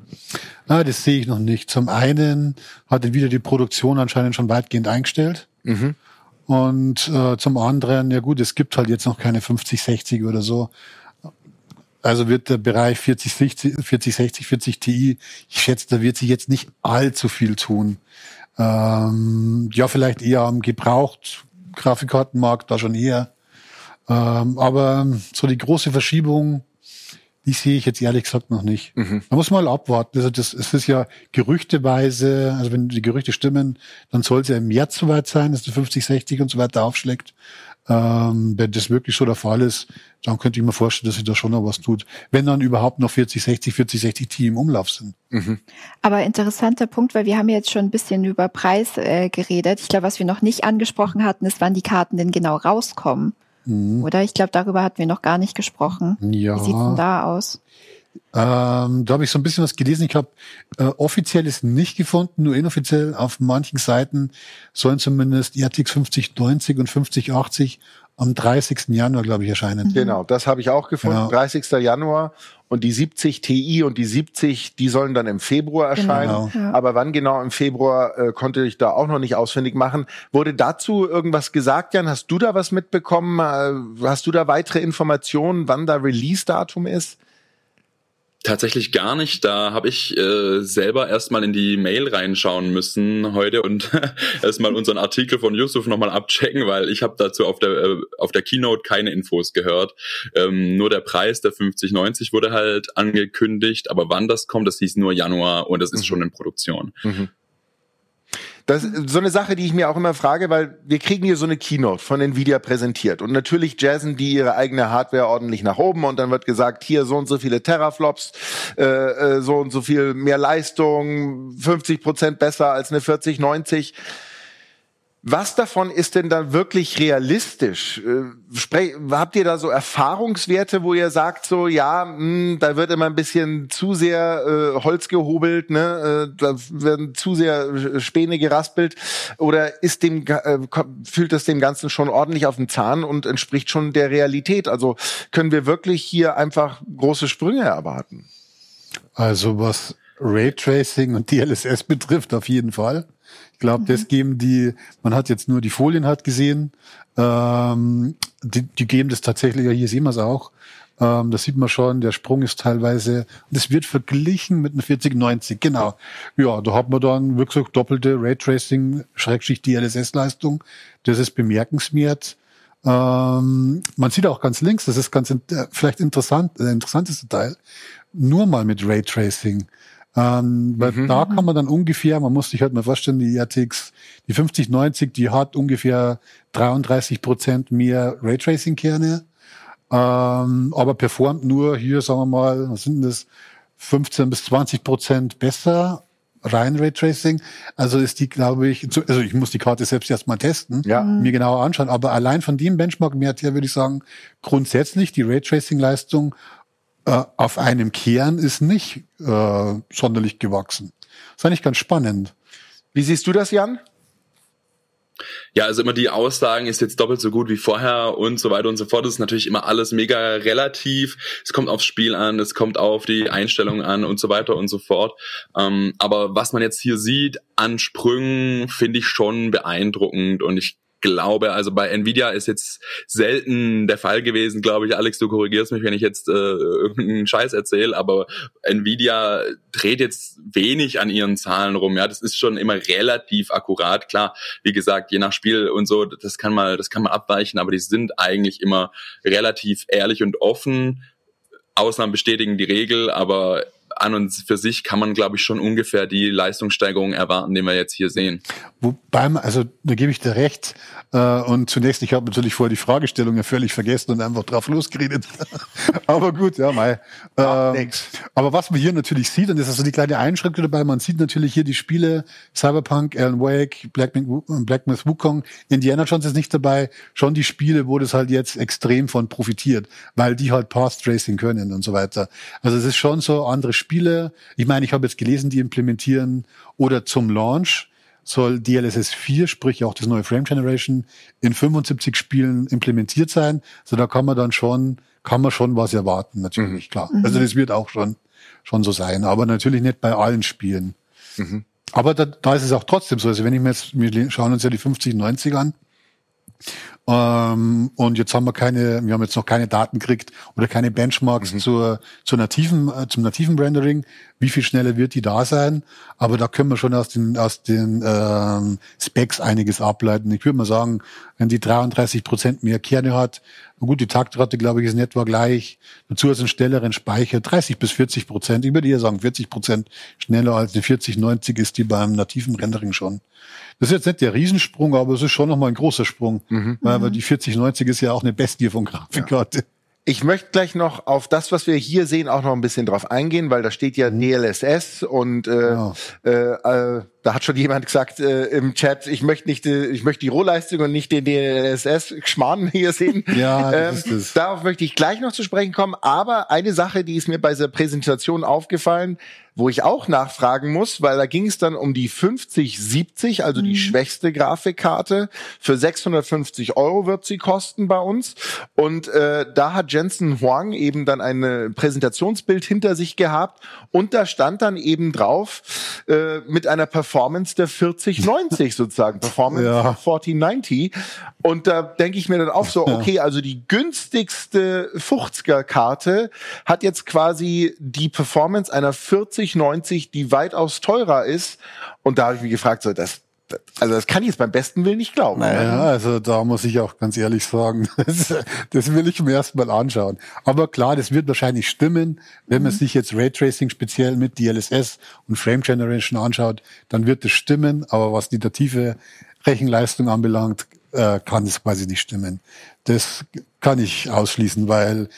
Ah, das sehe ich noch nicht. Zum einen hat dann wieder die Produktion anscheinend schon weitgehend eingestellt. Mhm. Und äh, zum anderen, ja gut, es gibt halt jetzt noch keine fünfzig sechzig oder so. Also wird der Bereich vierzig sechzig, vierzig Ti, ich schätze, da wird sich jetzt nicht allzu viel tun. Ähm, ja, vielleicht eher am Gebraucht-Grafikkartenmarkt, da schon eher. Ähm, aber so die große Verschiebung, die sehe ich jetzt ehrlich gesagt noch nicht. Mhm. Da muss man mal abwarten. Also das, es ist ja gerüchteweise, also wenn die Gerüchte stimmen, dann soll es ja im März soweit sein, dass der fünfzig sechzig und so weiter aufschlägt. Ähm, wenn das wirklich so der Fall ist, dann könnte ich mir vorstellen, dass sich da schon noch was tut. Wenn dann überhaupt noch vierzig sechzig, vierzig sechzig Ti im Umlauf sind. Mhm. Aber interessanter Punkt, weil wir haben jetzt schon ein bisschen über Preis äh, geredet. Ich glaube, was wir noch nicht angesprochen hatten, ist, wann die Karten denn genau rauskommen. Mhm. Oder? Ich glaube, darüber hatten wir noch gar nicht gesprochen. Ja. Wie sieht's denn da aus? Ähm, da habe ich so ein bisschen was gelesen. Ich habe äh, offiziell ist nicht gefunden, nur inoffiziell auf manchen Seiten sollen zumindest R T X fünfzig neunzig und fünfzig achtzig am dreißigsten Januar, glaube ich, erscheinen. Genau, das habe ich auch gefunden, Genau. dreißigsten Januar. Und die siebzig Ti und die siebzig, die sollen dann im Februar erscheinen. Genau. Ja. Aber wann genau im Februar, äh, konnte ich da auch noch nicht ausfindig machen. Wurde dazu irgendwas gesagt, Jan? Hast du da was mitbekommen? Äh, hast du da weitere Informationen, wann da Release-Datum ist? Tatsächlich gar nicht. Da habe ich äh, selber erstmal in die Mail reinschauen müssen heute und erstmal unseren Artikel von Yusuf nochmal abchecken, weil ich habe dazu auf der äh, auf der Keynote keine Infos gehört. Ähm, nur der Preis, der fünfzig neunzig, wurde halt angekündigt, aber wann das kommt, das hieß nur Januar und das ist mhm. schon in Produktion. Mhm. Das ist so eine Sache, die ich mir auch immer frage, weil wir kriegen hier so eine Keynote von Nvidia präsentiert und natürlich jazzen die ihre eigene Hardware ordentlich nach oben und dann wird gesagt, hier so und so viele Teraflops, äh, so und so viel mehr Leistung, fünfzig Prozent besser als eine vierzig neunzig. Was davon ist denn dann wirklich realistisch? Sprech, habt ihr da so Erfahrungswerte, wo ihr sagt so, ja, mh, da wird immer ein bisschen zu sehr äh, Holz gehobelt, ne? Äh, da werden zu sehr Späne geraspelt? Oder ist dem äh, fühlt das dem Ganzen schon ordentlich auf den Zahn und entspricht schon der Realität? Also können wir wirklich hier einfach große Sprünge erwarten? Also was Raytracing und D L S S betrifft, auf jeden Fall. Ich glaube, mhm. das geben die, man hat jetzt nur die Folien halt gesehen, ähm, die, die geben das tatsächlich, ja, hier sehen wir es auch, ähm, das sieht man schon, der Sprung ist teilweise, das wird verglichen mit einer vierzig neunzig, genau. Ja, da hat man dann wirklich doppelte Raytracing, Schrägstrich D L S S-Leistung, das ist bemerkenswert. Ähm, man sieht auch ganz links, das ist ganz äh, vielleicht interessant, der interessanteste Teil, nur mal mit Raytracing. Ähm, weil mhm. da kann man dann ungefähr, man muss sich halt mal vorstellen, die R T X, die fünfzig neunzig, die hat ungefähr dreiunddreißig Prozent mehr Raytracing-Kerne, ähm, aber performt nur hier, sagen wir mal, was sind das, fünfzehn bis zwanzig Prozent besser, rein Raytracing. Also ist die, glaube ich, also ich muss die Karte selbst erstmal testen, ja. mir genauer anschauen, aber allein von dem Benchmark-Wert her würde ich sagen, grundsätzlich die Raytracing-Leistung auf einem Kern ist nicht äh, sonderlich gewachsen. Das ist eigentlich ganz spannend. Wie siehst du das, Jan? Ja, also immer die Aussagen ist jetzt doppelt so gut wie vorher und so weiter und so fort. Das ist natürlich immer alles mega relativ. Es kommt aufs Spiel an, es kommt auf die Einstellungen an und so weiter und so fort. Ähm, aber was man jetzt hier sieht an Sprüngen, finde ich schon beeindruckend und ich glaube, also bei Nvidia ist jetzt selten der Fall gewesen, glaube ich. Alex, du korrigierst mich, wenn ich jetzt äh, irgendeinen Scheiß erzähle, aber Nvidia dreht jetzt wenig an ihren Zahlen rum. Ja, das ist schon immer relativ akkurat. Klar, wie gesagt, je nach Spiel und so, das kann mal, das kann man abweichen, aber die sind eigentlich immer relativ ehrlich und offen. Ausnahmen bestätigen die Regel, aber an und für sich kann man, glaube ich, schon ungefähr die Leistungssteigerung erwarten, die wir jetzt hier sehen. Wobei, also da gebe ich dir recht. Äh, und zunächst, ich habe natürlich vorher die Fragestellung ja völlig vergessen und einfach drauf losgeredet. Aber gut, ja, mei. Ähm, aber was man hier natürlich sieht, und das ist so die kleine Einschränkung dabei, man sieht natürlich hier die Spiele Cyberpunk, Alan Wake, Black, Black Myth Wukong, Indiana Jones ist nicht dabei, schon die Spiele, wo das halt jetzt extrem von profitiert, weil die halt Path Tracing können und so weiter. Also es ist schon so andere Spiele. Ich meine, ich habe jetzt gelesen, die implementieren oder zum Launch soll D L S S vier, sprich auch das neue Frame Generation, in fünfundsiebzig Spielen implementiert sein. So, da kann man dann schon, kann man schon was erwarten, natürlich, mhm. klar. Mhm. Also das wird auch schon, schon so sein, aber natürlich nicht bei allen Spielen. Mhm. Aber da, da ist es auch trotzdem so. Also wenn ich mir jetzt, wir schauen uns ja die fünfzig neunzig an, Ähm, und jetzt haben wir keine, wir haben jetzt noch keine Daten gekriegt oder keine Benchmarks mhm. zur, zur nativen, äh, zum nativen Rendering. Wie viel schneller wird die da sein? Aber da können wir schon aus den, aus den ähm, Specs einiges ableiten. Ich würde mal sagen, wenn die dreiunddreißig Prozent mehr Kerne hat, gut, die Taktrate, glaube ich, ist in etwa gleich. Dazu ist ein schnelleren Speicher, dreißig bis vierzig Prozent. Ich würde eher sagen, vierzig Prozent schneller als eine vierzig neunzig ist die beim nativen Rendering schon. Das ist jetzt nicht der Riesensprung, aber es ist schon nochmal ein großer Sprung. Mhm. Weil die vierzig neunzig ist ja auch eine Bestie von Grafikkarte. Ja. Ich möchte gleich noch auf das, was wir hier sehen, auch noch ein bisschen drauf eingehen, weil da steht ja D L S S und äh, ja. äh, äh, da hat schon jemand gesagt äh, im Chat, ich möchte nicht, äh, ich möchte die Rohleistung und nicht den D L S S-Schmarrn hier sehen. Ja, ähm, das ist das. Darauf möchte ich gleich noch zu sprechen kommen. Aber eine Sache, die ist mir bei dieser Präsentation aufgefallen: wo ich auch nachfragen muss, weil da ging es dann um die fünfzig siebzig, also die mhm. schwächste Grafikkarte. Für sechshundertfünfzig Euro wird sie kosten bei uns. Und äh, da hat Jensen Huang eben dann ein Präsentationsbild hinter sich gehabt und da stand dann eben drauf äh, mit einer Performance der vierzig neunzig sozusagen, Performance ja. vierzig neunzig. Und da denke ich mir dann auch so, okay, also die günstigste fünfziger-Karte hat jetzt quasi die Performance einer vierzig neunzig, die weitaus teurer ist. Und da habe ich mich gefragt, so das Also das kann ich jetzt beim besten Willen nicht glauben. Naja, also da muss ich auch ganz ehrlich sagen, das, das will ich mir erstmal anschauen. Aber klar, das wird wahrscheinlich stimmen. Wenn man mhm. sich jetzt Raytracing speziell mit D L S S und Frame Generation anschaut, dann wird es stimmen. Aber was die native Rechenleistung anbelangt, äh, kann es quasi nicht stimmen. Das kann ich ausschließen, weil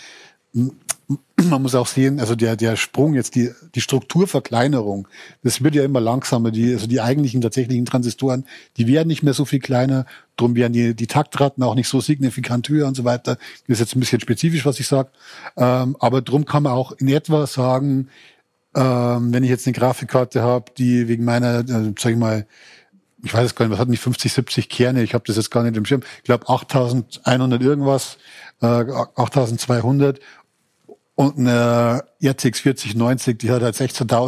man muss auch sehen, also der der Sprung jetzt, die die Strukturverkleinerung, das wird ja immer langsamer. Die also die eigentlichen tatsächlichen Transistoren, die werden nicht mehr so viel kleiner. Drum werden die die Taktraten auch nicht so signifikant höher und so weiter. Das ist jetzt ein bisschen spezifisch, was ich sage. Ähm, aber drum kann man auch in etwa sagen, ähm, wenn ich jetzt eine Grafikkarte habe, die wegen meiner, äh, sag ich mal, ich weiß es gar nicht, was hatten die fünfzig, siebzig Kerne? Ich habe das jetzt gar nicht im Schirm. Ich glaube achttausendeinhundert irgendwas, äh, achttausendzweihundert. Und eine R T X vierzig neunzig, die hat halt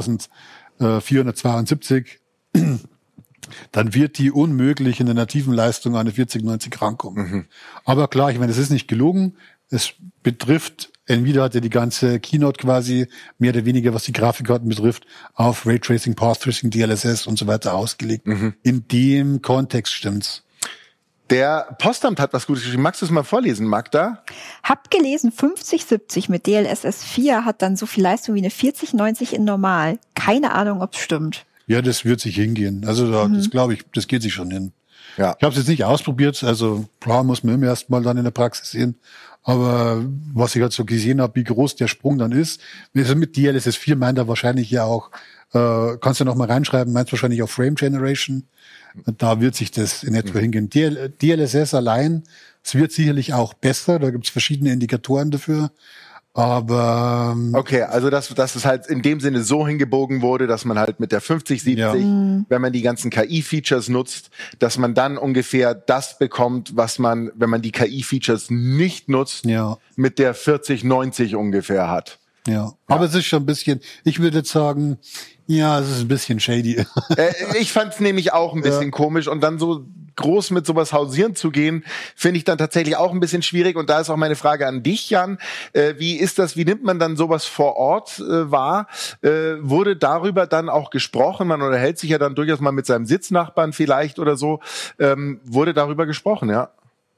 sechzehntausendvierhundertzweiundsiebzig. Dann wird die unmöglich in der nativen Leistung an eine vierzig neunzig rankommen. Mhm. Aber klar, ich meine, es ist nicht gelogen. Es betrifft, Nvidia hat ja die ganze Keynote quasi mehr oder weniger, was die Grafikkarten betrifft, auf Raytracing, Path Tracing, D L S S und so weiter ausgelegt. Mhm. In dem Kontext stimmt's. Der Postamt hat was Gutes geschrieben. Magst du es mal vorlesen, Magda? Hab gelesen, fünfzig siebzig mit D L S S vier hat dann so viel Leistung wie eine vierzig neunzig in normal. Keine Ahnung, ob es stimmt. Ja, das wird sich hingehen. Also da, mhm. das glaube ich, das geht sich schon hin. Ja. Ich habe es jetzt nicht ausprobiert. Also klar muss man immer erst mal dann in der Praxis sehen. Aber was ich halt so gesehen habe, wie groß der Sprung dann ist, also mit D L S S vier meint er wahrscheinlich ja auch, äh, kannst du noch mal reinschreiben, meinst wahrscheinlich auch Frame Generation. Da wird sich das in etwa hingehen. D L S S allein, es wird sicherlich auch besser, da gibt es verschiedene Indikatoren dafür. Aber okay, also dass, dass es halt in dem Sinne so hingebogen wurde, dass man halt mit der fünfzig siebzig, ja. wenn man die ganzen K I-Features nutzt, dass man dann ungefähr das bekommt, was man, wenn man die K I-Features nicht nutzt, ja. mit der vierzig neunzig ungefähr hat. Ja. ja, aber es ist schon ein bisschen, ich würde jetzt sagen, ja, es ist ein bisschen shady. Äh, ich fand es nämlich auch ein bisschen ja. komisch und dann so groß mit sowas hausieren zu gehen, finde ich dann tatsächlich auch ein bisschen schwierig. Und da ist auch meine Frage an dich, Jan. Äh, wie ist das, wie nimmt man dann sowas vor Ort äh, wahr? Äh, wurde darüber dann auch gesprochen? Man unterhält sich ja dann durchaus mal mit seinem Sitznachbarn vielleicht oder so. Ähm, wurde darüber gesprochen, ja?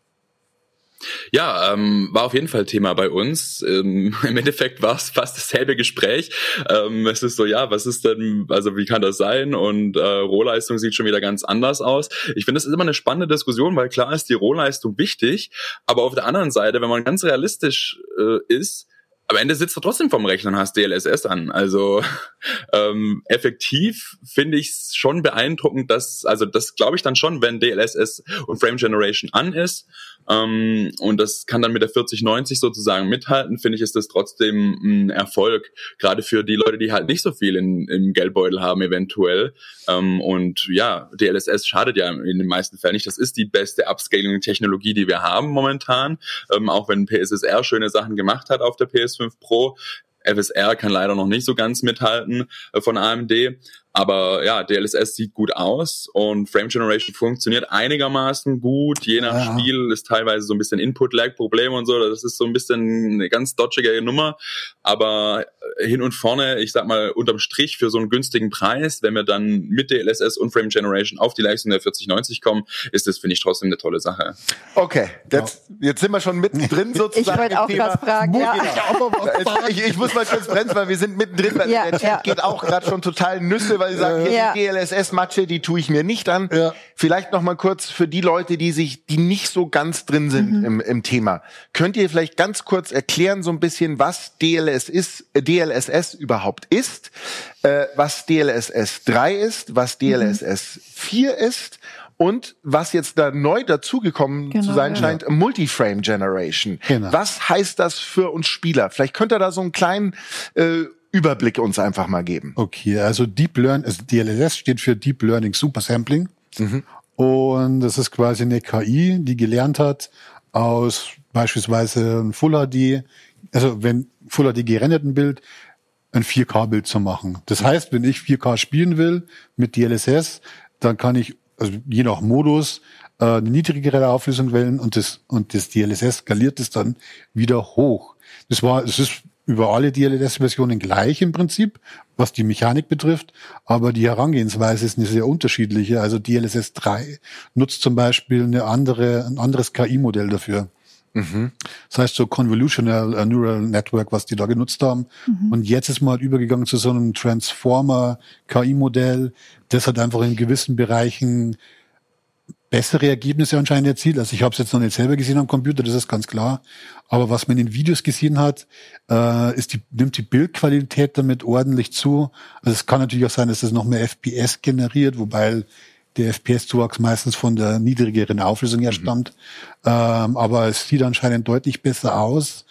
Ja, ähm, war auf jeden Fall Thema bei uns. Ähm, im Endeffekt war es fast dasselbe Gespräch. Ähm, es ist so, ja, was ist denn, also wie kann das sein? Und äh, Rohleistung sieht schon wieder ganz anders aus. Ich finde, das ist immer eine spannende Diskussion, weil klar ist die Rohleistung wichtig, aber auf der anderen Seite, wenn man ganz realistisch äh, ist, am Ende sitzt du trotzdem vom Rechner und hast D L S S an. Also ähm, effektiv finde ich es schon beeindruckend, dass, also das glaube ich dann schon, wenn D L S S und Frame Generation an ist, ähm, und das kann dann mit der vierzig neunzig sozusagen mithalten, finde ich, ist das trotzdem ein Erfolg, gerade für die Leute, die halt nicht so viel in, im Geldbeutel haben eventuell. Ähm, und ja, D L S S schadet ja in den meisten Fällen nicht. Das ist die beste Upscaling-Technologie, die wir haben momentan, ähm, auch wenn P S S R schöne Sachen gemacht hat auf der P S fünf Pro. F S R kann leider noch nicht so ganz mithalten äh, von A M D. Aber ja, D L S S sieht gut aus und Frame Generation funktioniert einigermaßen gut. Je nach ja. Spiel ist teilweise so ein bisschen Input-Lag-Problem und so. Das ist so ein bisschen eine ganz dodgige Nummer. Aber hin und vorne, ich sag mal, unterm Strich für so einen günstigen Preis, wenn wir dann mit D L S S und Frame Generation auf die Leistung der vierzig neunzig kommen, ist das, finde ich, trotzdem eine tolle Sache. Okay, jetzt, jetzt sind wir schon mittendrin sozusagen. Ich wollte auch gerade fragen, ja. Ich, ich muss mal kurz bremsen, weil wir sind mittendrin, weil ja, der Chat ja. geht auch gerade schon total Nüsse, weil sie sagen, hier ja. die D L S S-Matsche, die tue ich mir nicht an. Ja. Vielleicht noch mal kurz für die Leute, die sich, die nicht so ganz drin sind mhm. im, im Thema. Könnt ihr vielleicht ganz kurz erklären, so ein bisschen, was D L S S ist, äh, D L S S überhaupt ist, äh, was D L S S drei ist, was D L S S vier mhm. ist und was jetzt da neu dazugekommen genau, zu sein ja. scheint, Multiframe Generation. Genau. Was heißt das für uns Spieler? Vielleicht könnt ihr da so einen kleinen äh, Überblick uns einfach mal geben. Okay, also Deep Learning, also D L S S steht für Deep Learning Supersampling. Mhm. Und das ist quasi eine K I, die gelernt hat, aus beispielsweise ein Full H D, also wenn Full H D gerenderten Bild, ein vier K-Bild zu machen. Das heißt, wenn ich vier K spielen will mit D L S S, dann kann ich, also je nach Modus, eine niedrigere Auflösung wählen und das, und das D L S S skaliert es dann wieder hoch. Das war, es ist über alle D L S S-Versionen gleich im Prinzip, was die Mechanik betrifft, aber die Herangehensweise ist eine sehr unterschiedliche. Also D L S S drei nutzt zum Beispiel eine andere, ein anderes K I-Modell dafür. Mhm. Das heißt so Convolutional Neural Network, was die da genutzt haben. Mhm. Und jetzt ist man halt übergegangen zu so einem Transformer-K I-Modell, das hat einfach in gewissen Bereichen bessere Ergebnisse anscheinend erzielt. Also ich habe es jetzt noch nicht selber gesehen am Computer, das ist ganz klar. Aber was man in den Videos gesehen hat, äh, ist die, nimmt die Bildqualität damit ordentlich zu. Also es kann natürlich auch sein, dass das noch mehr F P S generiert, wobei der F P S-Zuwachs meistens von der niedrigeren Auflösung her stammt. Mhm. Ähm, aber es sieht anscheinend deutlich besser aus.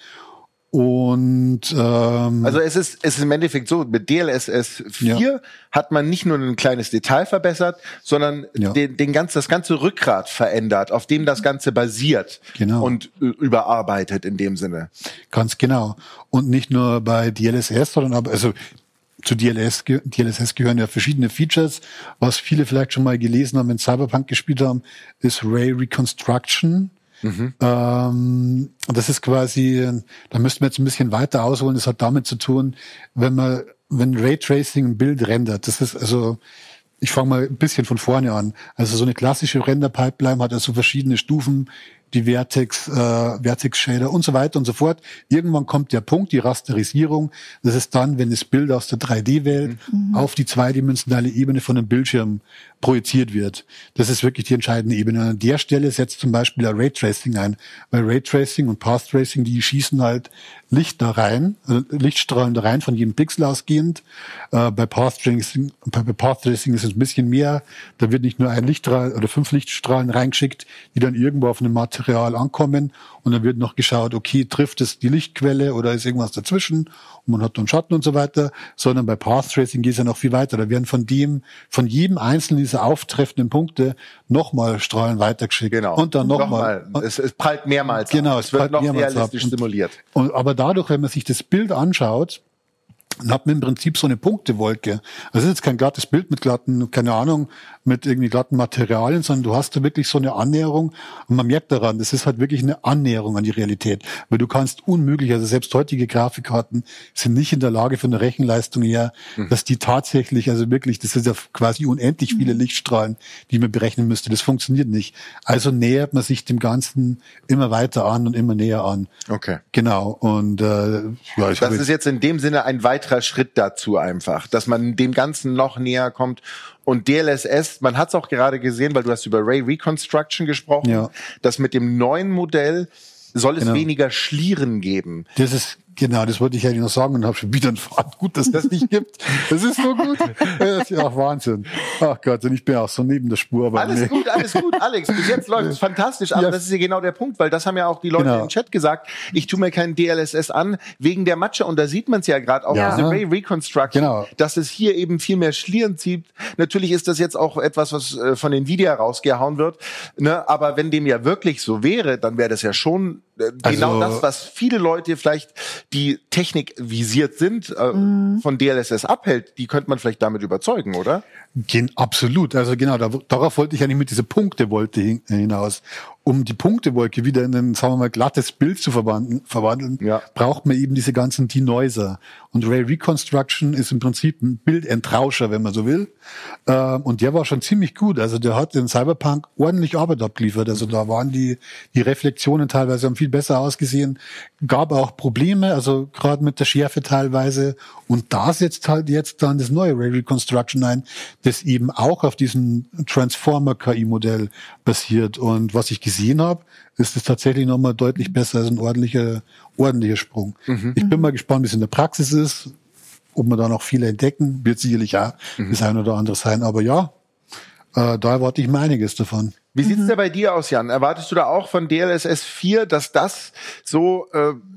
Und ähm, also es ist es ist im Endeffekt so, mit D L S S vier ja. hat man nicht nur ein kleines Detail verbessert, sondern ja. den, den ganz, das ganze Rückgrat verändert, auf dem das Ganze basiert genau. und überarbeitet in dem Sinne. Ganz genau. Und nicht nur bei D L S S, sondern aber also zu D L S, D L S S gehören ja verschiedene Features. Was viele vielleicht schon mal gelesen haben, wenn Cyberpunk gespielt haben, ist Ray Reconstruction. Mhm. Ähm, das ist quasi, da müssten wir jetzt ein bisschen weiter ausholen, das hat damit zu tun, wenn man, wenn Raytracing ein Bild rendert, das ist also, ich fange mal ein bisschen von vorne an. Also so eine klassische Render-Pipeline hat also verschiedene Stufen, die Vertex, äh, Vertex-Shader und so weiter und so fort. Irgendwann kommt der Punkt, die Rasterisierung. Das ist dann, wenn das Bild aus der drei D-Welt mhm. auf die zweidimensionale Ebene von einem Bildschirm projiziert wird. Das ist wirklich die entscheidende Ebene. Und an der Stelle setzt zum Beispiel ein Raytracing ein. Weil Raytracing und Path Tracing, die schießen halt Licht da rein, also Lichtstrahlen da rein, von jedem Pixel ausgehend. Äh, bei Path Tracing, bei Path Tracing ist es ein bisschen mehr. Da wird nicht nur ein Lichtstrahl oder fünf Lichtstrahlen reingeschickt, die dann irgendwo auf einem Material ankommen. Und dann wird noch geschaut, okay, trifft es die Lichtquelle oder ist irgendwas dazwischen? Und man hat dann Schatten und so weiter. Sondern bei Path Tracing geht es ja noch viel weiter. Da werden von dem, von jedem einzelnen dieser auftreffenden Punkte nochmal Strahlen weitergeschickt. Genau. Und dann nochmal. Noch es, es prallt mehrmals Genau, ab. es, es wird noch realistisch simuliert. Und, aber dadurch, wenn man sich das Bild anschaut, dann hat man im Prinzip so eine Punktewolke. Das ist jetzt kein glattes Bild mit glatten, keine Ahnung, mit irgendwie glatten Materialien, sondern du hast da wirklich so eine Annäherung. Und man merkt daran, das ist halt wirklich eine Annäherung an die Realität. Weil du kannst unmöglich, also selbst heutige Grafikkarten sind nicht in der Lage von der Rechenleistung her, mhm. dass die tatsächlich, also wirklich, das ist ja quasi unendlich viele Lichtstrahlen, die man berechnen müsste. Das funktioniert nicht. Also nähert man sich dem Ganzen immer weiter an und immer näher an. Okay. Genau. Und äh, ja, ich das ist jetzt in dem Sinne ein weiterer Schritt dazu einfach, dass man dem Ganzen noch näher kommt. Und D L S S, man hat es auch gerade gesehen, weil du hast über Ray Reconstruction gesprochen, ja. dass mit dem neuen Modell soll es genau. weniger Schlieren geben. Das ist Genau, das wollte ich eigentlich noch sagen und habe schon wieder einen Fahrt. Gut, dass das nicht gibt. Das ist so gut. Das ist ja auch Wahnsinn. Ach Gott, und ich bin auch so neben der Spur. Aber alles nee. gut, alles gut, Alex. Bis jetzt läuft es fantastisch. Aber ja. das ist ja genau der Punkt, weil das haben ja auch die Leute genau. im Chat gesagt. Ich tue mir keinen D L S S an wegen der Matsche. Und da sieht man es ja gerade auch, ja. diese Ray Reconstruction, genau. dass es hier eben viel mehr Schlieren zieht. Natürlich ist das jetzt auch etwas, was äh, von Nvidia rausgehauen wird. Ne? Aber wenn dem ja wirklich so wäre, dann wäre das ja schon äh, genau also, das, was viele Leute vielleicht, die Technik visiert sind, äh, mm. von D L S S abhält, die könnte man vielleicht damit überzeugen, oder? Gen- absolut. Also genau, da, darauf wollte ich eigentlich mit dieser Punktewolte hinaus. Um die Punktewolke wieder in ein, sagen wir mal, glattes Bild zu verwandeln, verwandeln ja. braucht man eben diese ganzen Denoiser. Und Ray Reconstruction ist im Prinzip ein Bildentrauscher, wenn man so will. Ähm, und der war schon ziemlich gut. Also der hat in Cyberpunk ordentlich Arbeit abgeliefert. Also da waren die, die Reflexionen teilweise haben viel besser ausgesehen. Gab auch Probleme, also gerade mit der Schärfe teilweise. Und da setzt halt jetzt dann das neue Ray Reconstruction ein, das eben auch auf diesem Transformer-K I-Modell basiert. Und was ich gesehen habe, ist es tatsächlich nochmal deutlich besser als ein ordentlicher, ordentlicher Sprung. Mhm. Ich bin mal gespannt, wie es in der Praxis ist, ob wir da noch viele entdecken. Wird sicherlich auch mhm. das ein oder andere sein. Aber ja, äh, da erwarte ich mir einiges davon. Wie sieht's mhm. denn bei dir aus, Jan? Erwartest du da auch von D L S S vier, dass das so äh,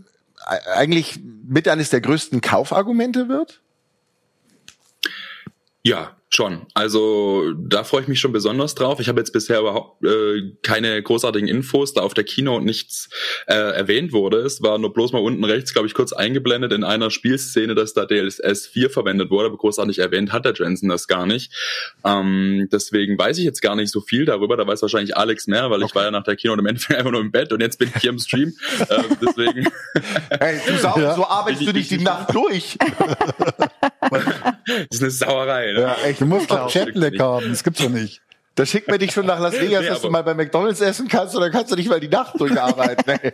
eigentlich mit eines der größten Kaufargumente wird? Ja, schon. Also da freue ich mich schon besonders drauf. Ich habe jetzt bisher überhaupt äh, keine großartigen Infos, da auf der Keynote nichts äh, erwähnt wurde. Es war nur bloß mal unten rechts, glaube ich, kurz eingeblendet in einer Spielszene, dass da D L S S vier verwendet wurde, aber großartig erwähnt hat der Jensen das gar nicht. Ähm, deswegen weiß ich jetzt gar nicht so viel darüber. Da weiß wahrscheinlich Alex mehr, weil okay. ich war ja nach der Keynote im Endeffekt einfach nur im Bett und jetzt bin ich hier im Stream. äh, deswegen. Hey, du Sau, ja. so arbeitest du dich die Nacht durch. Das ist eine Sauerei, ne? Ja, echt, du musst doch Chatlag haben, das gibt's doch nicht. Da schickt man dich schon nach Las Vegas, nee, dass du mal bei McDonald's essen kannst, oder kannst du nicht mal die Nacht durcharbeiten. Nee.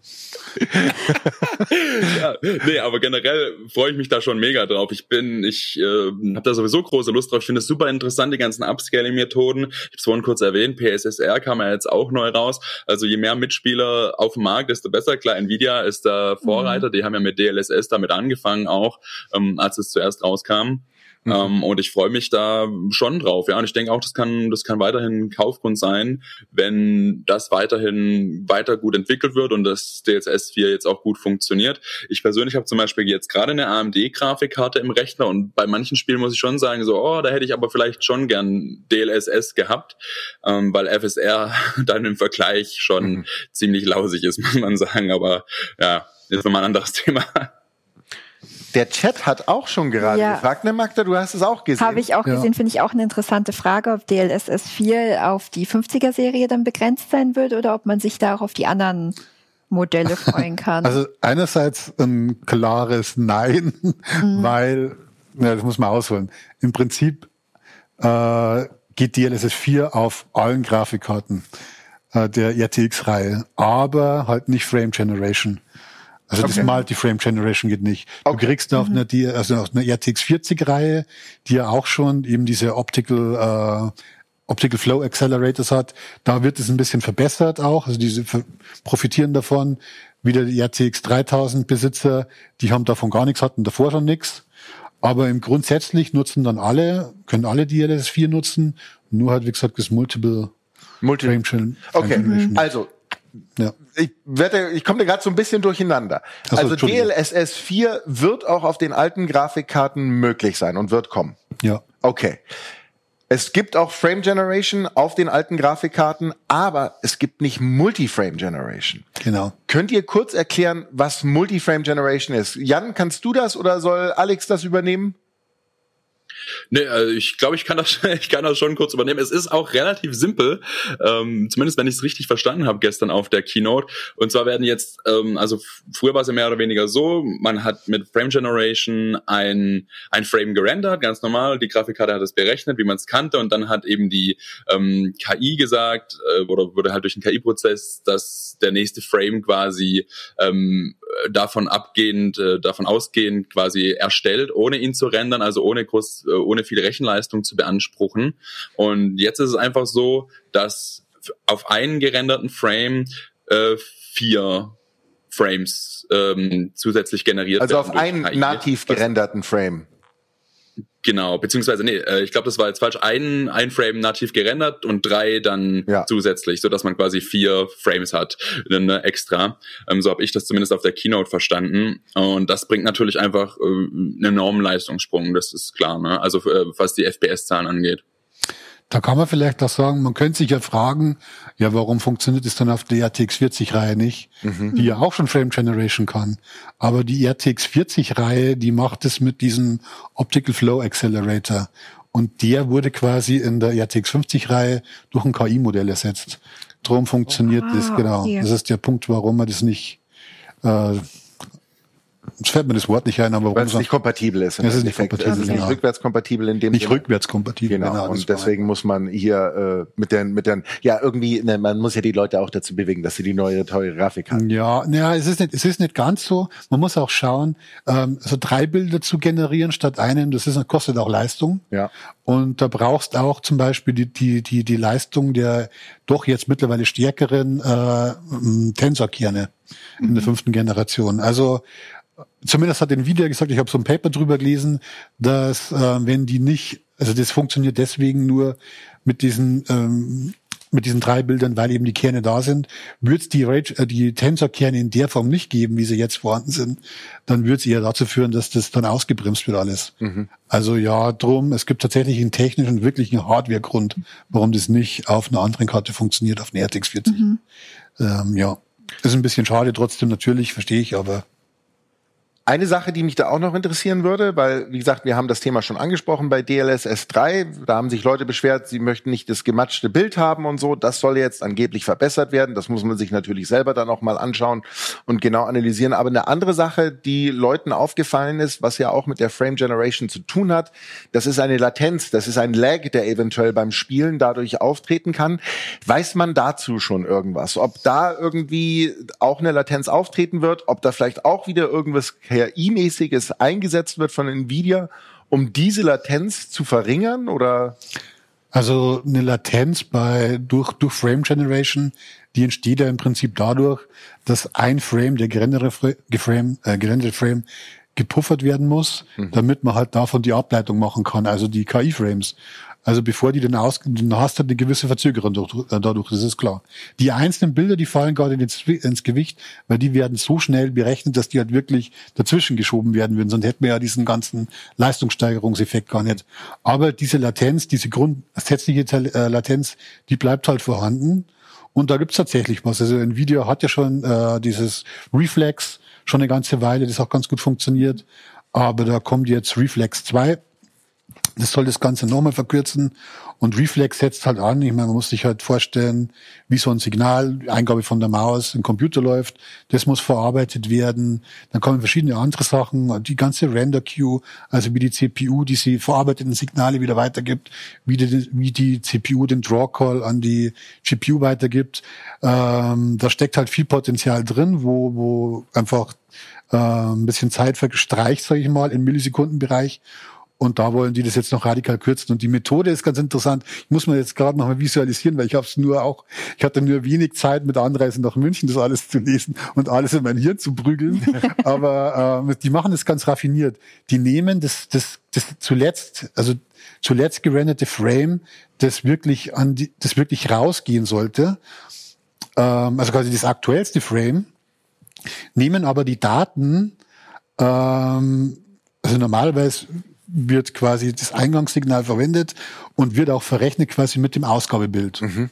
Ja, nee, aber generell freue ich mich da schon mega drauf. Ich bin, ich äh, habe da sowieso große Lust drauf. Ich finde es super interessant, die ganzen Upscaling-Methoden. Ich habe es vorhin kurz erwähnt, P S S R kam ja jetzt auch neu raus. Also je mehr Mitspieler auf dem Markt, desto besser. Klar, Nvidia ist da Vorreiter. Mhm. Die haben ja mit D L S S damit angefangen auch, ähm, als es zuerst rauskam. Mhm. Um, und ich freue mich da schon drauf, ja. Und ich denke auch, das kann, das kann weiterhin ein Kaufgrund sein, wenn das weiterhin weiter gut entwickelt wird und das D L S S vier jetzt auch gut funktioniert. Ich persönlich habe zum Beispiel jetzt gerade eine A M D-Grafikkarte im Rechner und bei manchen Spielen muss ich schon sagen, so, oh, da hätte ich aber vielleicht schon gern D L S S gehabt, ähm, weil F S R dann im Vergleich schon mhm. ziemlich lausig ist, muss man sagen. Aber ja, jetzt nochmal ein anderes Thema. Der Chat hat auch schon gerade ja. gefragt, ne Magda, du hast es auch gesehen. Habe ich auch ja. gesehen, finde ich auch eine interessante Frage, ob D L S S vier auf die fünfziger-Serie dann begrenzt sein wird oder ob man sich da auch auf die anderen Modelle freuen kann. Also einerseits ein klares Nein, mhm. weil, ja, das muss man ausholen, im Prinzip äh, geht D L S S vier auf allen Grafikkarten äh, der R T X-Reihe, aber halt nicht Frame Generation. Also okay. das Multi-Frame Generation geht nicht. Okay. Du kriegst auf mhm. einer, also auf einer R T X vierzig-Reihe, die ja auch schon eben diese Optical, äh, Optical Flow Accelerators hat, da wird es ein bisschen verbessert auch. Also diese profitieren davon. Wieder die R T X dreitausend Besitzer, die haben davon gar nichts, hatten davor schon nichts. Aber im grundsätzlich nutzen dann alle, können alle D L S S vier nutzen. Nur halt, wie gesagt, das Multiple Multi- Frame Generation. Okay, mhm. also Ja. Ich werde, ich komme da gerade so ein bisschen durcheinander. So, also D L S S vier wird auch auf den alten Grafikkarten möglich sein und wird kommen. Ja. Okay. Es gibt auch Frame Generation auf den alten Grafikkarten, aber es gibt nicht Multi-Frame Generation. Genau. Könnt ihr kurz erklären, was Multi-Frame Generation ist? Jan, kannst du das oder soll Alex das übernehmen? Nee, also ich glaube, ich kann das, ich kann das schon kurz übernehmen. Es ist auch relativ simpel, ähm, zumindest wenn ich es richtig verstanden habe gestern auf der Keynote. Und zwar werden jetzt, ähm, also f- früher war es ja mehr oder weniger so, man hat mit Frame Generation ein ein Frame gerendert, ganz normal. Die Grafikkarte hat es berechnet, wie man es kannte, und dann hat eben die ähm, K I gesagt, äh, oder wurde halt durch den K I-Prozess, dass der nächste Frame quasi ähm, davon abgehend, äh, davon ausgehend quasi erstellt, ohne ihn zu rendern, also ohne groß, äh, ohne viel Rechenleistung zu beanspruchen. Und jetzt ist es einfach so, dass auf einen gerenderten Frame äh, vier Frames ähm, zusätzlich generiert also werden. Also auf einen nativ gerenderten Frame. Genau, beziehungsweise, nee, ich glaube, das war jetzt falsch. Ein, ein Frame nativ gerendert und drei dann ja. zusätzlich, so dass man quasi vier Frames hat, ne, extra. Ähm, so habe ich das zumindest auf der Keynote verstanden. Und das bringt natürlich einfach äh, einen enormen Leistungssprung, das ist klar, ne? Also äh, was die F P S-Zahlen angeht. Da kann man vielleicht auch sagen, man könnte sich ja fragen, ja, warum funktioniert es dann auf der R T X vierzig-Reihe nicht, mhm. die ja auch schon Frame Generation kann. Aber die R T X vierzig-Reihe, die macht es mit diesem Optical Flow Accelerator. Und der wurde quasi in der R T X fünfzig-Reihe durch ein K I-Modell ersetzt. Drum funktioniert oh, das, genau. Yeah. Das ist der Punkt, warum man das nicht... Äh, Jetzt fällt mir das Wort nicht ein, aber weil es nicht kompatibel ist. Es ist nicht kompatibel. Es ist nicht genau. rückwärtskompatibel in dem Nicht Sinne. rückwärtskompatibel. Genau. genau. Und deswegen muss man hier äh, mit den, mit den, ja irgendwie, ne, man muss ja die Leute auch dazu bewegen, dass sie die neue teure Grafik haben. Ja, naja, es ist nicht, es ist nicht ganz so. Man muss auch schauen, ähm, so drei Bilder zu generieren statt einem, das ist, kostet auch Leistung. Ja. Und da brauchst auch zum Beispiel die, die, die, die Leistung der doch jetzt mittlerweile stärkeren äh, Tensorkerne mhm. in der fünften Generation. Also zumindest hat Nvidia gesagt, ich habe so ein Paper drüber gelesen, dass äh, wenn die nicht, also das funktioniert deswegen nur mit diesen ähm, mit diesen drei Bildern, weil eben die Kerne da sind, würde es die, äh, die Tensor-Kerne in der Form nicht geben, wie sie jetzt vorhanden sind, dann würde es eher dazu führen, dass das dann ausgebremst wird alles. Mhm. Also ja, drum, es gibt tatsächlich einen technischen, wirklich einen Hardware-Grund, warum das nicht auf einer anderen Karte funktioniert, auf einer R T X vierzig. Mhm. Ähm, ja, ist ein bisschen schade, trotzdem natürlich, verstehe ich, aber eine Sache, die mich da auch noch interessieren würde, weil, wie gesagt, wir haben das Thema schon angesprochen bei D L S S drei, da haben sich Leute beschwert, sie möchten nicht das gematschte Bild haben und so, das soll jetzt angeblich verbessert werden, das muss man sich natürlich selber dann auch mal anschauen und genau analysieren, aber eine andere Sache, die Leuten aufgefallen ist, was ja auch mit der Frame Generation zu tun hat, das ist eine Latenz, das ist ein Lag, der eventuell beim Spielen dadurch auftreten kann. Weiß man dazu schon irgendwas? Ob da irgendwie auch eine Latenz auftreten wird, ob da vielleicht auch wieder irgendwas K I-mäßiges eingesetzt wird von Nvidia, um diese Latenz zu verringern, oder? Also eine Latenz bei durch durch Frame Generation, die entsteht ja im Prinzip dadurch, dass ein Frame, der gerenderte Frame, äh, gerenderte Frame gepuffert werden muss, mhm. damit man halt davon die Ableitung machen kann, also die K I-Frames. Also bevor die dann aus, dann hast du eine gewisse Verzögerung durch, dadurch, das ist klar. Die einzelnen Bilder, die fallen gerade ins, ins Gewicht, weil die werden so schnell berechnet, dass die halt wirklich dazwischen geschoben werden würden. Sonst hätten wir ja diesen ganzen Leistungssteigerungseffekt gar nicht. Aber diese Latenz, diese grundsätzliche Latenz, die bleibt halt vorhanden. Und da gibt's tatsächlich was. Also Nvidia hat ja schon äh, dieses Reflex schon eine ganze Weile, das auch ganz gut funktioniert. Aber da kommt jetzt Reflex zwei. Das soll das Ganze nochmal verkürzen. Und Reflex setzt halt an. Ich meine, man muss sich halt vorstellen, wie so ein Signal, Eingabe von der Maus, im Computer läuft. Das muss verarbeitet werden. Dann kommen verschiedene andere Sachen. Die ganze Render-Queue, also wie die C P U diese verarbeiteten Signale wieder weitergibt, wie die, wie die C P U den Draw-Call an die G P U weitergibt. Ähm, da steckt halt viel Potenzial drin, wo, wo einfach äh, ein bisschen Zeit verstreicht, sage ich mal, im Millisekundenbereich. Und da wollen die das jetzt noch radikal kürzen. Und die Methode ist ganz interessant. Ich muss mir jetzt gerade noch mal visualisieren, weil ich habe es nur auch, ich hatte nur wenig Zeit mit der Anreise nach München, das alles zu lesen und alles in mein Hirn zu prügeln. Aber äh, die machen das ganz raffiniert. Die nehmen das, das, das zuletzt, also zuletzt gerenderte Frame, das wirklich an die, das wirklich rausgehen sollte. Ähm, also quasi das aktuellste Frame, nehmen aber die Daten, ähm, also normalerweise wird quasi das Eingangssignal verwendet und wird auch verrechnet quasi mit dem Ausgabebild. Mhm.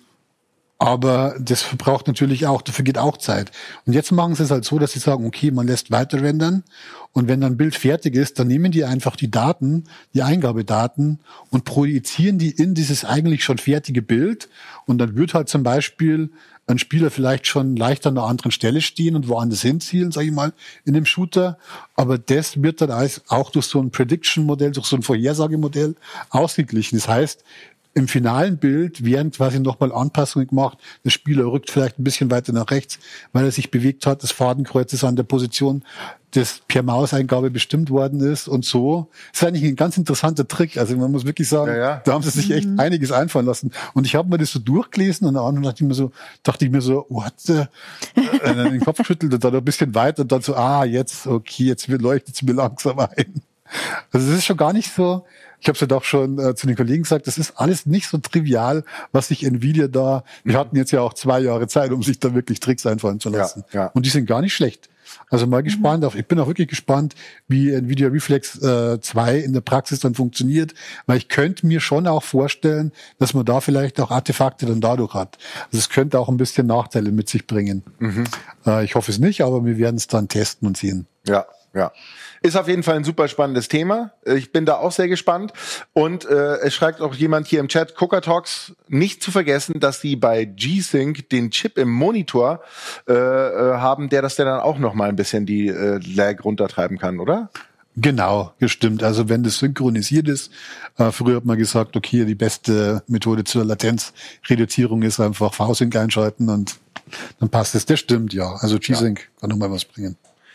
Aber das verbraucht natürlich auch, dafür geht auch Zeit. Und jetzt machen sie es halt so, dass sie sagen, okay, man lässt weiter rendern und wenn dann ein Bild fertig ist, dann nehmen die einfach die Daten, die Eingabedaten und projizieren die in dieses eigentlich schon fertige Bild und dann wird halt zum Beispiel ein Spieler vielleicht schon leicht an einer anderen Stelle stehen und woanders hinzielen, sage ich mal, in dem Shooter. Aber das wird dann als auch durch so ein Prediction-Modell, durch so ein Vorhersagemodell ausgeglichen. Das heißt, im finalen Bild werden quasi nochmal Anpassungen gemacht. Der Spieler rückt vielleicht ein bisschen weiter nach rechts, weil er sich bewegt hat. Das Fadenkreuz ist an der Position, das per Mauseingabe bestimmt worden ist und so. Das ist eigentlich ein ganz interessanter Trick. Also man muss wirklich sagen, ja, ja. da haben sie sich echt mhm. einiges einfallen lassen. Und ich habe mir das so durchgelesen und dann dachte ich mir so, dachte ich mir so, what the? äh, den Kopf geschüttelt und dann ein bisschen weiter und dann so, ah, jetzt, okay, jetzt leuchtet es mir langsam ein. Also es ist schon gar nicht so, ich habe es ja doch schon äh, zu den Kollegen gesagt, das ist alles nicht so trivial, was sich Nvidia da, wir hatten jetzt ja auch zwei Jahre Zeit, um sich da wirklich Tricks einfallen zu lassen. Ja, ja. Und die sind gar nicht schlecht. Also mal gespannt, auf, ich bin auch wirklich gespannt, wie Nvidia Reflex äh, zwei in der Praxis dann funktioniert, weil ich könnte mir schon auch vorstellen, dass man da vielleicht auch Artefakte dann dadurch hat. Also es könnte auch ein bisschen Nachteile mit sich bringen. Mhm. Äh, ich hoffe es nicht, aber wir werden es dann testen und sehen. Ja, ja. Ist auf jeden Fall ein super spannendes Thema. Ich bin da auch sehr gespannt. Und äh, es schreibt auch jemand hier im Chat, Coca Talks, nicht zu vergessen, dass sie bei G-Sync den Chip im Monitor äh, haben, der das dann auch noch mal ein bisschen die äh, Lag runtertreiben kann, oder? Genau, gestimmt. Also wenn das synchronisiert ist, äh, früher hat man gesagt, okay, die beste Methode zur Latenzreduzierung ist einfach V-Sync einschalten und dann passt es. Das stimmt, ja. Also G-Sync ja. kann noch mal was bringen.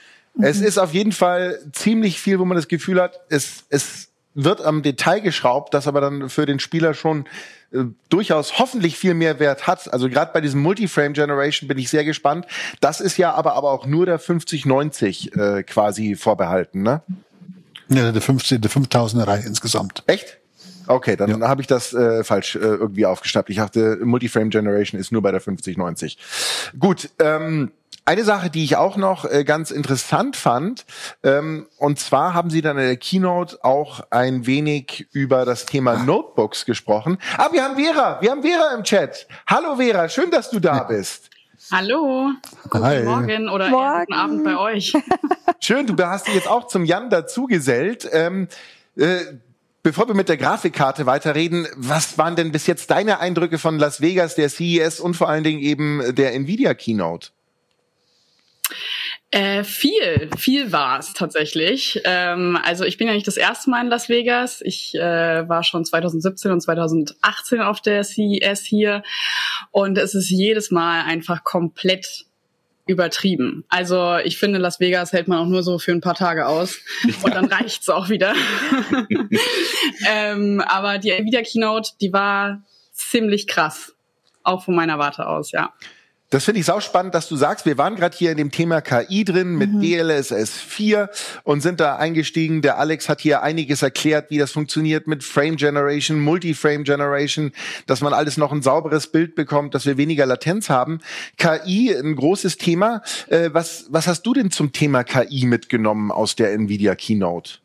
Es ist auf jeden Fall ziemlich viel, wo man das Gefühl hat, es, es wird am Detail geschraubt, das aber dann für den Spieler schon äh, durchaus hoffentlich viel mehr Wert hat. Also gerade bei diesem Multiframe Generation bin ich sehr gespannt. Das ist ja aber, aber auch nur der fünfzig neunzig äh, quasi vorbehalten, ne? Ja, der fünfzehn, der fünftausender Reihe insgesamt. Echt? Okay, dann Ja. habe ich das äh, falsch äh, irgendwie aufgeschnappt. Ich dachte, Multiframe Generation ist nur bei der fünfzig neunzig. Gut, ähm, eine Sache, die ich auch noch äh, ganz interessant fand, ähm, und zwar haben Sie dann in der Keynote auch ein wenig über das Thema Notebooks gesprochen. Ah, wir haben Vera, wir haben Vera im Chat. Hallo Vera, schön, dass du da bist. Hallo, guten Hi. Morgen oder Morgen. eher guten Abend bei euch. Schön, du hast dich jetzt auch zum Jan dazugesellt. Ähm, äh, Bevor wir mit der Grafikkarte weiterreden, was waren denn bis jetzt deine Eindrücke von Las Vegas, der C E S und vor allen Dingen eben der Nvidia Keynote? Äh, viel, viel war es tatsächlich. Ähm, also ich bin ja nicht das erste Mal in Las Vegas. Ich äh, war schon zwanzig siebzehn und zwanzig achtzehn auf der C E S hier und es ist jedes Mal einfach komplett übertrieben. Also ich finde, Las Vegas hält man auch nur so für ein paar Tage aus und dann reicht's auch wieder. ähm, aber die Nvidia Keynote, die war ziemlich krass, auch von meiner Warte aus, ja. Das finde ich sauspannend, dass du sagst, wir waren gerade hier in dem Thema K I drin mit mhm. D L S S vier und sind da eingestiegen. Der Alex hat hier einiges erklärt, wie das funktioniert mit Frame Generation, Multiframe Generation, dass man alles noch ein sauberes Bild bekommt, dass wir weniger Latenz haben. K I, ein großes Thema. Äh, was, was hast du denn zum Thema K I mitgenommen aus der Nvidia Keynote?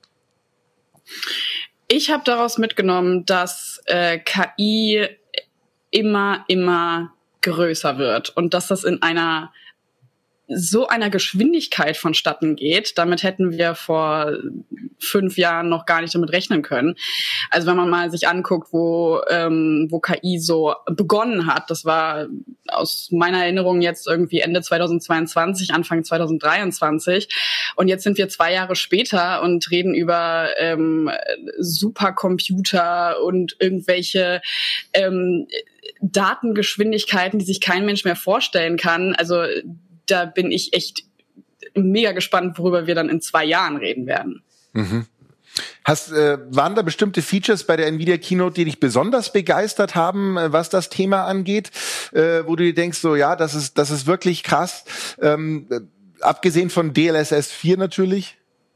Ich habe daraus mitgenommen, dass äh, K I immer, immer größer wird und dass das in einer so einer Geschwindigkeit vonstatten geht. Damit hätten wir vor fünf Jahren noch gar nicht damit rechnen können. Also wenn man mal sich anguckt, wo ähm, wo K I so begonnen hat, das war aus meiner Erinnerung jetzt irgendwie Ende zweitausendzweiundzwanzig, Anfang zweitausenddreiundzwanzig und jetzt sind wir zwei Jahre später und reden über ähm, Supercomputer und irgendwelche ähm, Datengeschwindigkeiten, die sich kein Mensch mehr vorstellen kann. Also da bin ich echt mega gespannt, worüber wir dann in zwei Jahren reden werden. Mhm. Hast, äh, waren da bestimmte Features bei der Nvidia Keynote, die dich besonders begeistert haben, äh, was das Thema angeht, äh, wo du dir denkst, so ja, das ist, das ist wirklich krass, ähm, äh, abgesehen von D L S S vier natürlich?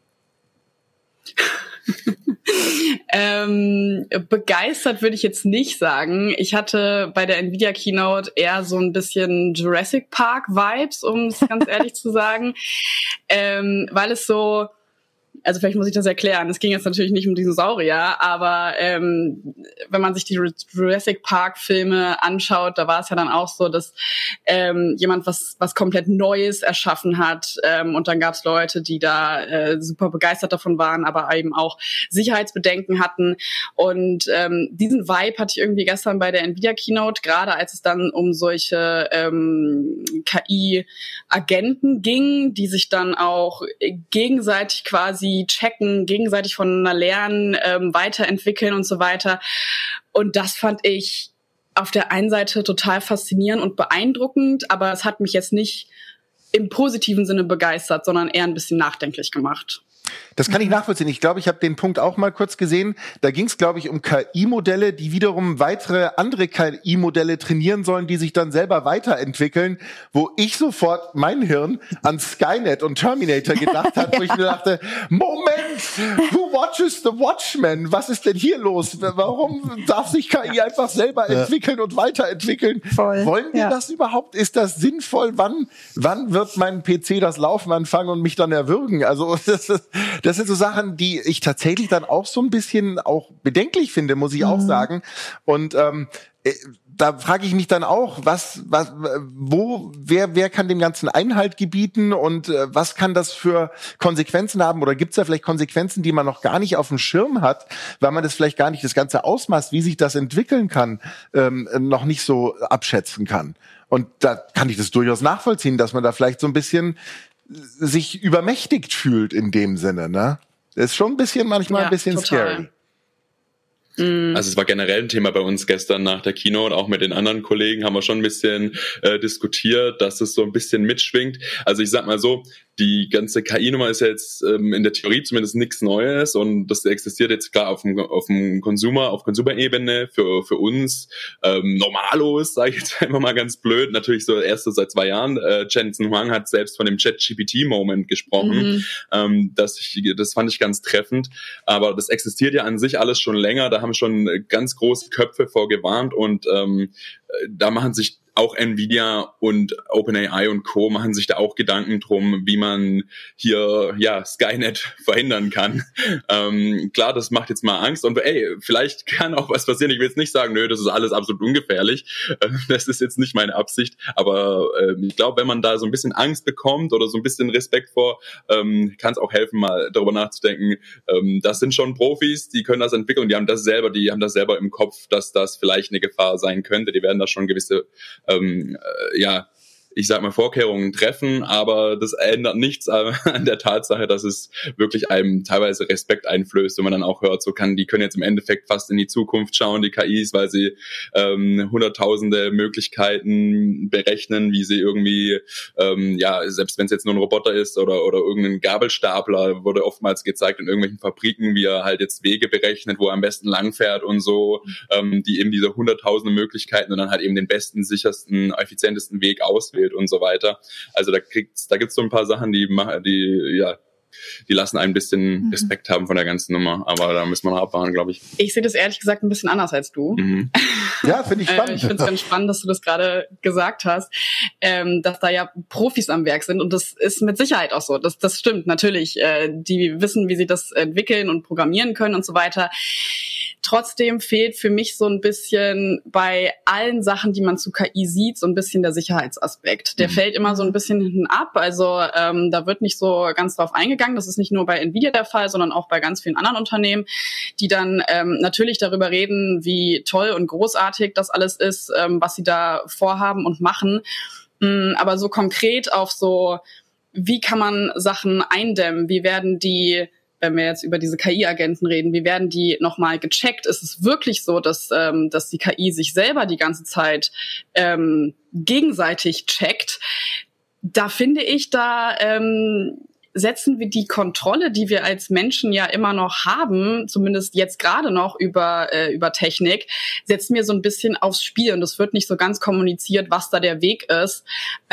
ähm, begeistert würde ich jetzt nicht sagen. Ich hatte bei der Nvidia Keynote eher so ein bisschen Jurassic Park Vibes, um es ganz ehrlich zu sagen, ähm, weil es so, also vielleicht muss ich das erklären, es ging jetzt natürlich nicht um Dinosaurier, aber ähm, wenn man sich die Jurassic Park Filme anschaut, da war es ja dann auch so, dass ähm, jemand was was komplett Neues erschaffen hat ähm, und dann gab es Leute, die da äh, super begeistert davon waren, aber eben auch Sicherheitsbedenken hatten und ähm, diesen Vibe hatte ich irgendwie gestern bei der Nvidia Keynote, gerade als es dann um solche ähm, K I-Agenten ging, die sich dann auch gegenseitig quasi checken, gegenseitig voneinander lernen, ähm, weiterentwickeln und so weiter. Und das fand ich auf der einen Seite total faszinierend und beeindruckend, aber es hat mich jetzt nicht im positiven Sinne begeistert, sondern eher ein bisschen nachdenklich gemacht. Das kann ich nachvollziehen. Ich glaube, ich habe den Punkt auch mal kurz gesehen. Da ging es, glaube ich, um K I-Modelle, die wiederum weitere andere K I-Modelle trainieren sollen, die sich dann selber weiterentwickeln, wo ich sofort mein Hirn an Skynet und Terminator gedacht habe, ja. wo ich mir dachte, Moment, who watches the Watchmen? Was ist denn hier los? Warum darf sich K I einfach selber ja. entwickeln und weiterentwickeln? Voll. Wollen wir ja. das überhaupt? Ist das sinnvoll? Wann, wann wird mein P C das Laufen anfangen und mich dann erwürgen? Also das ist Das sind so Sachen, die ich tatsächlich dann auch so ein bisschen auch bedenklich finde, muss ich mhm. auch sagen. Und ähm, da frage ich mich dann auch, was, was, wo, wer, wer kann dem Ganzen Einhalt gebieten und äh, was kann das für Konsequenzen haben? Oder gibt es da vielleicht Konsequenzen, die man noch gar nicht auf dem Schirm hat, weil man das vielleicht gar nicht das ganze Ausmaß, wie sich das entwickeln kann, ähm, noch nicht so abschätzen kann? Und da kann ich das durchaus nachvollziehen, dass man da vielleicht so ein bisschen sich übermächtigt fühlt in dem Sinne, ne? Das ist schon ein bisschen, manchmal ja, ein bisschen total. Scary. Also es war generell ein Thema bei uns gestern nach der Keynote, auch mit den anderen Kollegen haben wir schon ein bisschen äh, diskutiert, dass es so ein bisschen mitschwingt. Also ich sag mal so, die ganze K I-Nummer ist ja jetzt ähm, in der Theorie zumindest nichts Neues und das existiert jetzt klar auf dem auf dem Consumer, auf Consumer-Ebene für für uns ähm, Normalos, sage ich jetzt einfach mal ganz blöd, natürlich so erst so seit zwei Jahren. Äh, Jensen Huang hat selbst von dem Chat-G P T-Moment gesprochen, mhm. ähm, das ich, das fand ich ganz treffend, aber das existiert ja an sich alles schon länger, da haben schon ganz große Köpfe vorgewarnt und ähm, da machen sich auch Nvidia und OpenAI und Co. machen sich da auch Gedanken drum, wie man hier ja Skynet verhindern kann. Ähm, klar, das macht jetzt mal Angst und ey, vielleicht kann auch was passieren. Ich will jetzt nicht sagen, nö, das ist alles absolut ungefährlich. Äh, das ist jetzt nicht meine Absicht, aber äh, ich glaube, wenn man da so ein bisschen Angst bekommt oder so ein bisschen Respekt vor, ähm, kann es auch helfen, mal darüber nachzudenken. Ähm, das sind schon Profis, die können das entwickeln, die haben das selber, die haben das selber im Kopf, dass das vielleicht eine Gefahr sein könnte. Die werden da schon gewisse Ähm, äh, ja, ich sag mal, Vorkehrungen treffen, aber das ändert nichts an der Tatsache, dass es wirklich einem teilweise Respekt einflößt, wenn man dann auch hört, so kann, die können jetzt im Endeffekt fast in die Zukunft schauen, die K Is, weil sie ähm, hunderttausende Möglichkeiten berechnen, wie sie irgendwie, ähm, ja, selbst wenn es jetzt nur ein Roboter ist oder oder irgendein Gabelstapler, wurde oftmals gezeigt in irgendwelchen Fabriken, wie er halt jetzt Wege berechnet, wo er am besten langfährt und so, ähm, die eben diese hunderttausende Möglichkeiten und dann halt eben den besten, sichersten, effizientesten Weg auswählt und so weiter. Also da kriegt's, da gibt's so ein paar Sachen, die machen, die, ja, die lassen einen ein bisschen Respekt haben von der ganzen Nummer. Aber da müssen wir noch abwarten, glaube ich. Ich sehe das ehrlich gesagt ein bisschen anders als du. Mhm. Ja, finde ich spannend. ich finde es ganz spannend, dass du das gerade gesagt hast, ähm, dass da ja Profis am Werk sind. Und das ist mit Sicherheit auch so. Das, das stimmt, natürlich. Äh, die wissen, wie sie das entwickeln und programmieren können und so weiter. Trotzdem fehlt für mich so ein bisschen bei allen Sachen, die man zu K I sieht, so ein bisschen der Sicherheitsaspekt. Der mhm. fällt immer so ein bisschen hinten ab. Also ähm, da wird nicht so ganz drauf eingegangen. Das ist nicht nur bei Nvidia der Fall, sondern auch bei ganz vielen anderen Unternehmen, die dann ähm, natürlich darüber reden, wie toll und großartig das alles ist, ähm, was sie da vorhaben und machen. Ähm, aber so konkret auf so, wie kann man Sachen eindämmen? Wie werden die, wenn wir jetzt über diese K I-Agenten reden, wie werden die nochmal gecheckt? Ist es wirklich so, dass ähm, dass die K I sich selber die ganze Zeit ähm, gegenseitig checkt? Da finde ich, da ähm, setzen wir die Kontrolle, die wir als Menschen ja immer noch haben, zumindest jetzt gerade noch über äh, über Technik, setzen wir so ein bisschen aufs Spiel und es wird nicht so ganz kommuniziert, was da der Weg ist,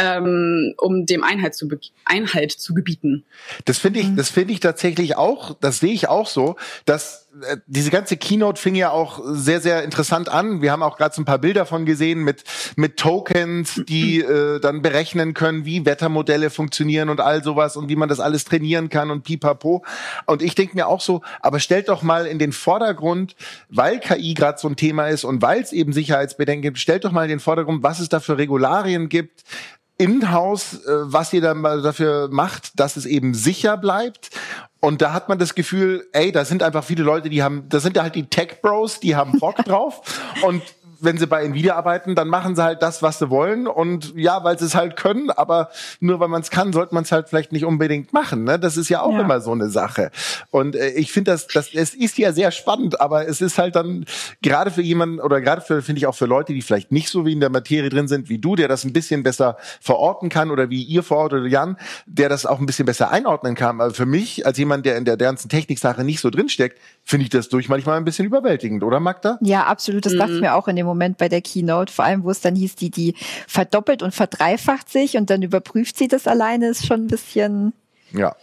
ähm, um dem Einhalt zu be- Einhalt zu gebieten. Das finde ich, das finde ich tatsächlich auch, das sehe ich auch so, dass äh, diese ganze Keynote fing ja auch sehr, sehr interessant an. Wir haben auch gerade so ein paar Bilder von gesehen mit mit Tokens, die äh, dann berechnen können, wie Wettermodelle funktionieren und all sowas und wie man das alles trainieren kann und pipapo. Und ich denke mir auch so, aber stellt doch mal in den Vordergrund, weil K I gerade so ein Thema ist und weil es eben Sicherheitsbedenken gibt, stellt doch mal in den Vordergrund, was es da für Regularien gibt, in-house, äh, was ihr dann mal dafür macht, dass es eben sicher bleibt. Und da hat man das Gefühl, ey, da sind einfach viele Leute, die haben, das sind ja halt die Tech-Bros, die haben Bock drauf. Und wenn sie bei Nvidia arbeiten, dann machen sie halt das, was sie wollen. Und ja, weil sie es halt können, aber nur weil man es kann, sollte man es halt vielleicht nicht unbedingt machen. Ne? Das ist ja auch ja. immer so eine Sache. Und äh, ich finde, das, das, es ist ja sehr spannend, aber es ist halt dann gerade für jemanden oder gerade für, finde ich auch für Leute, die vielleicht nicht so wie in der Materie drin sind wie du, der das ein bisschen besser verorten kann oder wie ihr verortet oder Jan, der das auch ein bisschen besser einordnen kann. Aber für mich, als jemand, der in der ganzen Techniksache nicht so drinsteckt, finde ich das durch manchmal ein bisschen überwältigend, oder Magda? Ja, absolut. Das mhm. dachte ich mir auch in dem Moment bei der Keynote, vor allem wo es dann hieß, die, die verdoppelt und verdreifacht sich und dann überprüft sie das alleine, ist schon ein bisschen ja.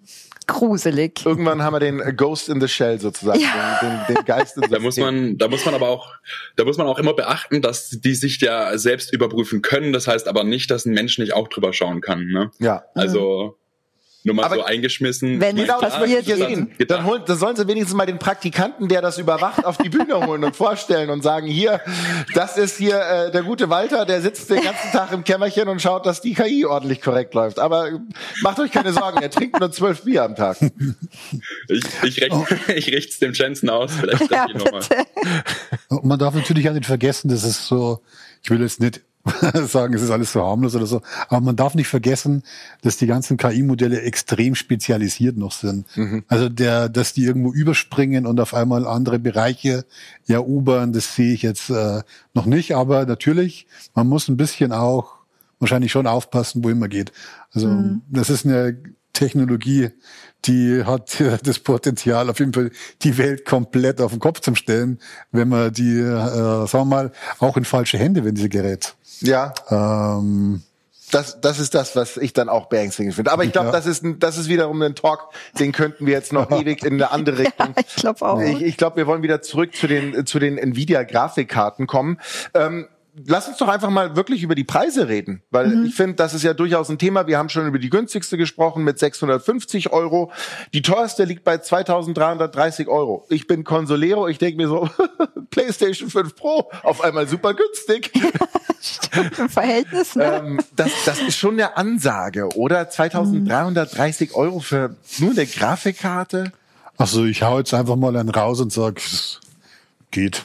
gruselig. Irgendwann haben wir den Ghost in the Shell sozusagen, ja. den, den, den Geist in the Da muss man, da muss man aber auch, da muss man auch immer beachten, dass die sich ja selbst überprüfen können. Das heißt aber nicht, dass ein Mensch nicht auch drüber schauen kann. Ne? Ja. Also nur mal aber so eingeschmissen. Wenn genau, das möchte ich jetzt sehen. Dann, holen, dann sollen sie wenigstens mal den Praktikanten, der das überwacht, auf die Bühne holen und vorstellen und sagen, hier, das ist hier äh, der gute Walter, der sitzt den ganzen Tag im Kämmerchen und schaut, dass die K I ordentlich korrekt läuft. Aber macht euch keine Sorgen, er trinkt nur zwölf Bier am Tag. Ich, ich, recht, oh. ich richte dem Jensen aus, vielleicht ja, ich nochmal. Man darf natürlich auch nicht vergessen, das ist so, ich will jetzt nicht sagen, es ist alles so harmlos oder so. Aber man darf nicht vergessen, dass die ganzen K I-Modelle extrem spezialisiert noch sind. Mhm. Also der, dass die irgendwo überspringen und auf einmal andere Bereiche erobern, das sehe ich jetzt äh, noch nicht. Aber natürlich, man muss ein bisschen auch wahrscheinlich schon aufpassen, wohin man geht. Also mhm. das ist eine Technologie, die hat das Potenzial, auf jeden Fall die Welt komplett auf den Kopf zu stellen, wenn man die, äh, sagen wir mal, auch in falsche Hände, wenn sie gerät. Ja. Ähm, Das, das ist das, was ich dann auch beängstigend finde. Aber ich glaube, ja. das ist ein, das ist wiederum ein Talk, den könnten wir jetzt noch ewig in eine andere Richtung. Ja, ich glaube auch. Ich, ich glaube, wir wollen wieder zurück zu den, zu den Nvidia-Grafikkarten kommen. Ähm, Lass uns doch einfach mal wirklich über die Preise reden, weil mhm. ich finde, das ist ja durchaus ein Thema. Wir haben schon über die günstigste gesprochen mit sechshundertfünfzig Euro. Die teuerste liegt bei zweitausenddreihundertdreißig Euro. Ich bin Consolero, ich denke mir so, PlayStation fünf Pro, auf einmal super günstig. Stimmt, im Verhältnis, ne? ähm, das, das ist schon eine Ansage, oder? zweitausenddreihundertdreißig Euro für nur eine Grafikkarte? Also ich hau jetzt einfach mal einen raus und sag, geht.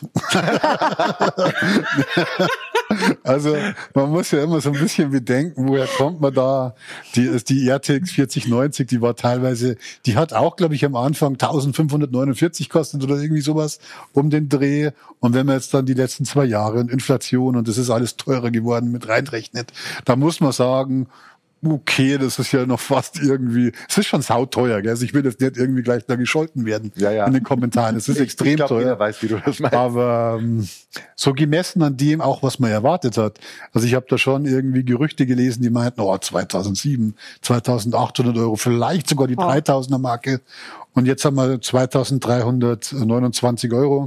Also man muss ja immer so ein bisschen bedenken, woher kommt man da? Die, die R T X vierzig neunzig, die war teilweise, die hat auch, glaube ich, am Anfang eintausendfünfhundertneunundvierzig kostet oder irgendwie sowas um den Dreh. Und wenn man jetzt dann die letzten zwei Jahre in Inflation und das ist alles teurer geworden mit reinrechnet, da muss man sagen, okay, das ist ja noch fast irgendwie, es ist schon sauteuer, gell? Also ich will jetzt nicht irgendwie gleich da gescholten werden ja, ja. in den Kommentaren. Es ist extrem ich glaub, teuer. Jeder weiß, wie du das meinst. Aber ähm, so gemessen an dem auch, was man erwartet hat. Also ich habe da schon irgendwie Gerüchte gelesen, die meinten, oh, zweitausendsieben, zweitausendachthundert Euro, vielleicht sogar die oh. dreitausender Marke. Und jetzt haben wir zweitausenddreihundertneunundzwanzig Euro.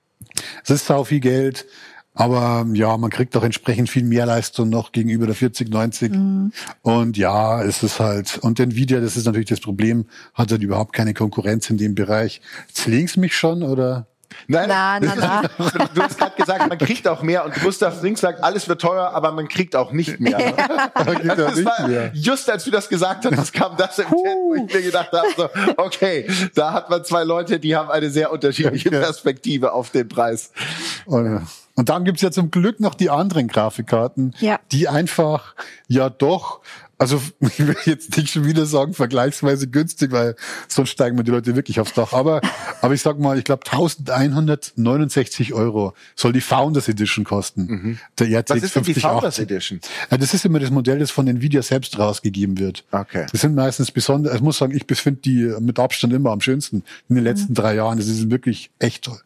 Das ist sau viel Geld. Aber ja, man kriegt auch entsprechend viel mehr Leistung noch gegenüber der vierzig neunzig. Mhm. Und ja, es ist halt, und Nvidia, das ist natürlich das Problem, hat halt überhaupt keine Konkurrenz in dem Bereich. Zwingst mich schon, oder? Nein, na, na, na. Du hast gerade gesagt, man kriegt auch mehr und Gustav Links sagt, alles wird teuer, aber man kriegt auch nicht mehr. Ne? Ja. Also das war, just als du das gesagt hast, kam das im Chat, wo ich mir gedacht habe, so, okay, da hat man zwei Leute, die haben eine sehr unterschiedliche Perspektive auf den Preis. Und, und dann gibt's ja zum Glück noch die anderen Grafikkarten, ja. die einfach ja doch, also ich will jetzt nicht schon wieder sagen, vergleichsweise günstig, weil sonst steigen mir die Leute wirklich aufs Dach. Aber aber ich sag mal, ich glaube eintausendeinhundertneunundsechzig Euro soll die Founders Edition kosten. Mhm. Der R T X Was ist denn die fünfzig Founders achtzig. Edition? Ja, das ist immer das Modell, das von Nvidia selbst rausgegeben wird. Okay. Das sind meistens besonders, ich muss sagen, ich finde die mit Abstand immer am schönsten in den letzten mhm. drei Jahren. Das ist wirklich echt toll.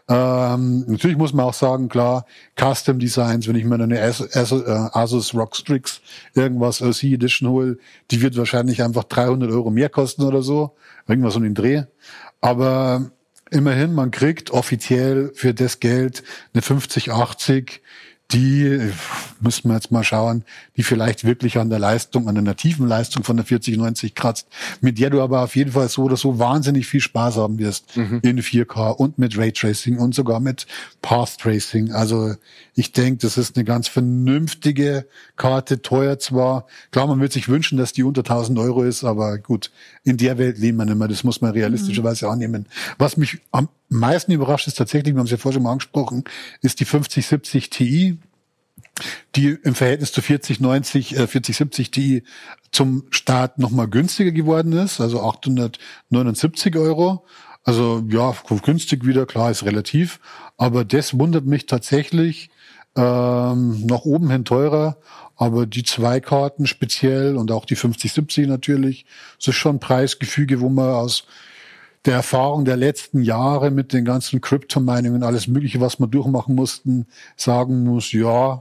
Ähm, natürlich muss man auch sagen, klar, Custom Designs, wenn ich mir eine Asus, Asus ROG Strix irgendwas O C Edition hole, die wird wahrscheinlich einfach dreihundert Euro mehr kosten oder so. Irgendwas um den Dreh. Aber immerhin, man kriegt offiziell für das Geld eine fünfzig achtzig, die, müssen wir jetzt mal schauen, die vielleicht wirklich an der Leistung, an der nativen Leistung von der vierzig neunzig kratzt, mit der du aber auf jeden Fall so oder so wahnsinnig viel Spaß haben wirst mhm. in vier K und mit Raytracing und sogar mit Path Tracing. Also ich denke, das ist eine ganz vernünftige Karte, teuer zwar. Klar, man würde sich wünschen, dass die unter tausend Euro ist, aber gut, in der Welt leben wir nicht mehr, das muss man realistischerweise mhm. annehmen. Was mich am meisten überrascht ist tatsächlich, wir haben es ja vorher schon mal angesprochen, ist die fünfzig siebzig Ti, die im Verhältnis zu vierzig neunzig, äh, vierzig siebzig Ti zum Start nochmal günstiger geworden ist, also achthundertneunundsiebzig Euro. Also ja, günstig wieder, klar, ist relativ. Aber das wundert mich tatsächlich, ähm, nach oben hin teurer. Aber die zwei Karten speziell und auch die fünfzig siebzig natürlich, das ist schon ein Preisgefüge, wo man aus der Erfahrung der letzten Jahre mit den ganzen Crypto-Mining und alles Mögliche, was wir durchmachen mussten, sagen muss, ja,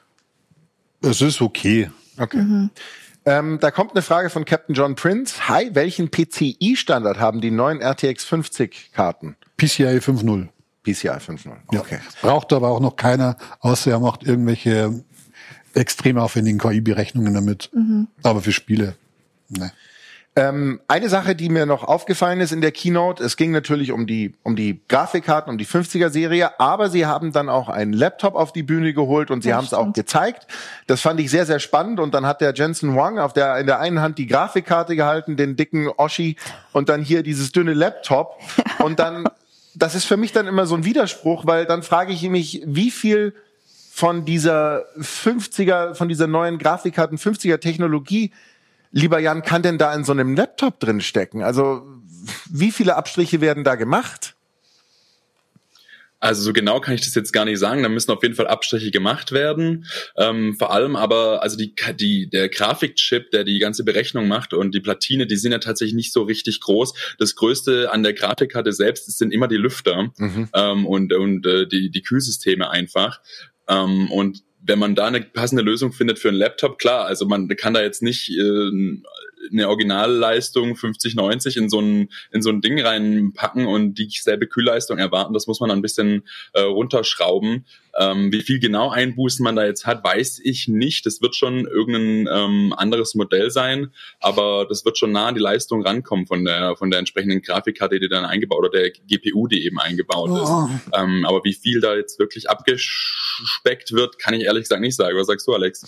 es ist okay. Okay. Mhm. Ähm, da kommt eine Frage von Captain John Prince. Hi, welchen P C I-Standard haben die neuen R T X fünfzig-Karten? P C I fünf Punkt null. P C I fünf Punkt null, okay. Ja. Braucht aber auch noch keiner, außer er macht irgendwelche extrem aufwendigen K I-Berechnungen damit. Mhm. Aber für Spiele, ne. Ähm, eine Sache, die mir noch aufgefallen ist in der Keynote, es ging natürlich um die um die Grafikkarten, um die fünfziger-Serie, aber sie haben dann auch einen Laptop auf die Bühne geholt und sie ja, haben es auch gezeigt. Das fand ich sehr, sehr spannend und dann hat der Jensen Huang auf der in der einen Hand die Grafikkarte gehalten, den dicken Oschi und dann hier dieses dünne Laptop und dann, das ist für mich dann immer so ein Widerspruch, weil dann frage ich mich, wie viel von dieser fünfziger, von dieser neuen Grafikkarten, fünfziger Technologie, lieber Jan, kann denn da in so einem Laptop drin stecken? Also wie viele Abstriche werden da gemacht? Also so genau kann ich das jetzt gar nicht sagen. Da müssen auf jeden Fall Abstriche gemacht werden. Ähm, vor allem aber, also die, die, der Grafikchip, der die ganze Berechnung macht und die Platine, die sind ja tatsächlich nicht so richtig groß. Das Größte an der Grafikkarte selbst sind immer die Lüfter mhm. ähm, und, und äh, die, die Kühlsysteme einfach. Ähm, und wenn man da eine passende Lösung findet für einen Laptop, klar, also man kann da jetzt nicht äh, eine Originalleistung fünfzig neunzig in so ein in so ein Ding reinpacken und dieselbe Kühlleistung erwarten. Das muss man dann ein bisschen äh, runterschrauben. Ähm, wie viel genau Einbußen man da jetzt hat, weiß ich nicht. Das wird schon irgendein ähm, anderes Modell sein, aber das wird schon nah an die Leistung rankommen von der von der entsprechenden Grafikkarte, die dann eingebaut oder der G P U, die eben eingebaut oh. ist. Ähm, aber wie viel da jetzt wirklich abgespeckt wird, kann ich ehrlich gesagt nicht sagen. Was sagst du, Alex?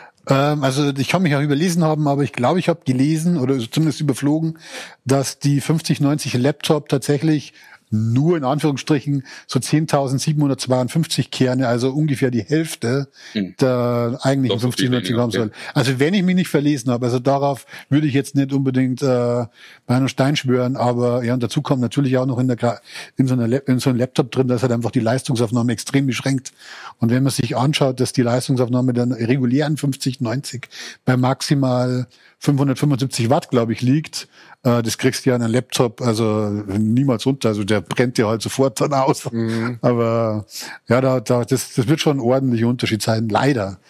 Also ich kann mich auch überlesen haben, aber ich glaube, ich habe gelesen oder zumindest überflogen, dass die fünfzig neunzig Laptop tatsächlich nur in Anführungsstrichen so zehntausendsiebenhundertzweiundfünfzig Kerne, also ungefähr die Hälfte hm. der eigentlichen fünfzig neunzig haben soll. Also wenn ich mich nicht verlesen habe, also darauf würde ich jetzt nicht unbedingt äh, bei einem Stein schwören, aber ja, und dazu kommt natürlich auch noch in der in so einer in so einem Laptop drin, da ist halt einfach die Leistungsaufnahme extrem beschränkt. Und wenn man sich anschaut, dass die Leistungsaufnahme der regulären fünfzig neunzig bei maximal fünfhundertfünfundsiebzig Watt, glaube ich, liegt, äh, das kriegst du ja an einem Laptop also niemals runter. Also der brennt dir halt sofort dann aus. Mhm. Aber ja, da, da das, das wird schon ein ordentlicher Unterschied sein, leider.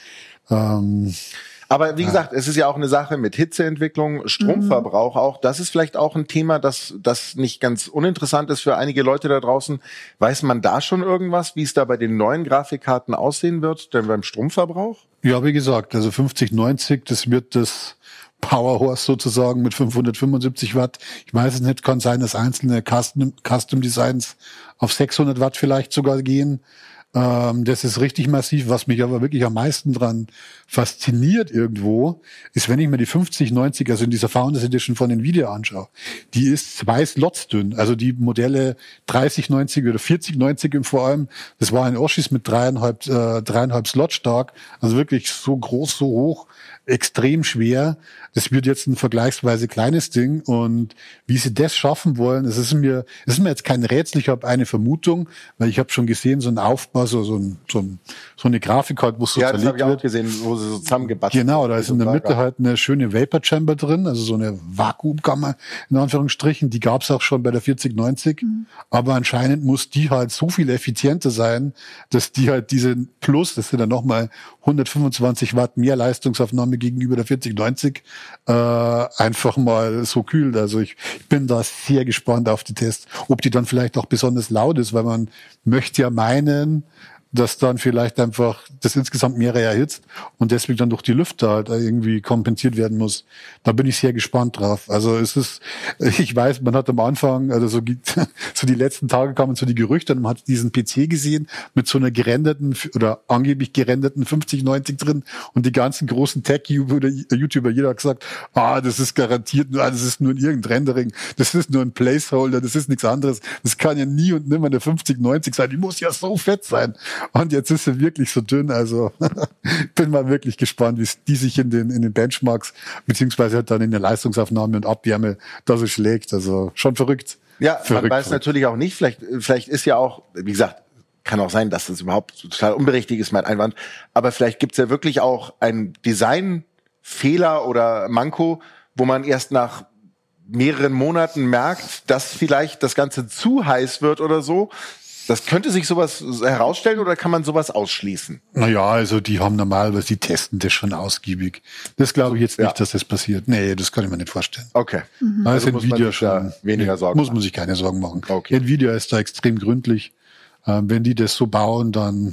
Ähm, Aber wie gesagt, es ist ja auch eine Sache mit Hitzeentwicklung, Stromverbrauch mhm. auch. Das ist vielleicht auch ein Thema, das, das nicht ganz uninteressant ist für einige Leute da draußen. Weiß man da schon irgendwas, wie es da bei den neuen Grafikkarten aussehen wird, denn beim Stromverbrauch? Ja, wie gesagt, also fünfzig neunzig, das wird das Powerhorse sozusagen mit fünfhundertfünfundsiebzig Watt. Ich weiß es nicht, kann sein, dass einzelne Custom, Custom Designs auf sechshundert Watt vielleicht sogar gehen. Ähm, das ist richtig massiv. Was mich aber wirklich am meisten dran fasziniert irgendwo, ist, wenn ich mir die fünfzig neunzig, also in dieser Founders Edition von Nvidia anschaue, die ist zwei Slots dünn. Also die Modelle dreißig neunzig oder vierzig neunzig im vor allem, das war ein Oshis mit dreieinhalb, äh, dreieinhalb Slot stark. Also wirklich so groß, so hoch, extrem schwer. Das wird jetzt ein vergleichsweise kleines Ding und wie sie das schaffen wollen, es ist mir, es ist mir jetzt kein Rätsel, ich habe eine Vermutung, weil ich habe schon gesehen, so ein Aufbau, so, so, ein, so, ein, so eine Grafik halt, wo es so ja, zerlegt wird. Ja, das habe ich auch gesehen, wo sie so zusammengebastelt Genau, da ist in der Mitte halt eine schöne Vapor Chamber drin, also so eine Vakuumkammer in Anführungsstrichen, die gab es auch schon bei der vierzig neunzig, mhm. aber anscheinend muss die halt so viel effizienter sein, dass die halt diese Plus, das sind dann nochmal hundertfünfundzwanzig Watt mehr Leistungsaufnahme gegenüber der vierzig neunzig, äh, einfach mal so kühlt. Also ich, ich bin da sehr gespannt auf die Tests, ob die dann vielleicht auch besonders laut ist, weil man möchte ja meinen, dass dann vielleicht einfach das insgesamt mehr erhitzt und deswegen dann durch die Lüfter halt irgendwie kompensiert werden muss. Da bin ich sehr gespannt drauf. Also es ist, ich weiß, man hat am Anfang, also so, so die letzten Tage kamen so die Gerüchte und man hat diesen P C gesehen mit so einer gerenderten oder angeblich gerenderten fünfzig neunzig drin und die ganzen großen Tech-YouTuber, jeder hat gesagt, ah, das ist garantiert, das ist nur ein irgendein Rendering, das ist nur ein Placeholder, das ist nichts anderes, das kann ja nie und nimmer eine fünfzig neunzig sein, die muss ja so fett sein. Und jetzt ist sie wirklich so dünn, also bin mal wirklich gespannt, wie die sich in den in den Benchmarks beziehungsweise halt dann in der Leistungsaufnahme und Abwärme da so schlägt. Also schon verrückt. Ja, verrückt, man weiß verrückt. Natürlich auch nicht. Vielleicht vielleicht ist ja auch, wie gesagt, kann auch sein, dass das überhaupt total unberechtigt ist, mein Einwand. Aber vielleicht gibt's ja wirklich auch einen Designfehler oder Manko, wo man erst nach mehreren Monaten merkt, dass vielleicht das Ganze zu heiß wird oder so. Das könnte sich sowas herausstellen oder kann man sowas ausschließen? Naja, also die haben normalerweise, die testen das schon ausgiebig. Das glaube ich jetzt nicht, ja. dass das passiert. Nee, das kann ich mir nicht vorstellen. Okay. Mhm. Also, also muss Nvidia man sich schon weniger nee, Sorgen muss machen. man sich keine Sorgen machen. Okay. Nvidia ist da extrem gründlich. Ähm, wenn die das so bauen, dann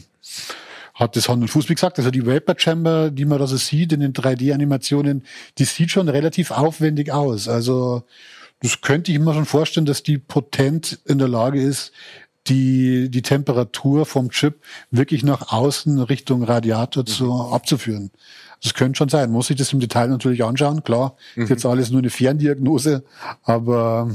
hat das Hand und Fuß. Wie gesagt, also die Vapor Chamber, die man da so sieht in den drei D-Animationen, die sieht schon relativ aufwendig aus. Also das könnte ich mir schon vorstellen, dass die potent in der Lage ist, die die Temperatur vom Chip wirklich nach außen Richtung Radiator mhm. zu abzuführen. Das könnte schon sein. Muss ich das im Detail natürlich anschauen. Klar, mhm. ist jetzt alles nur eine Ferndiagnose, aber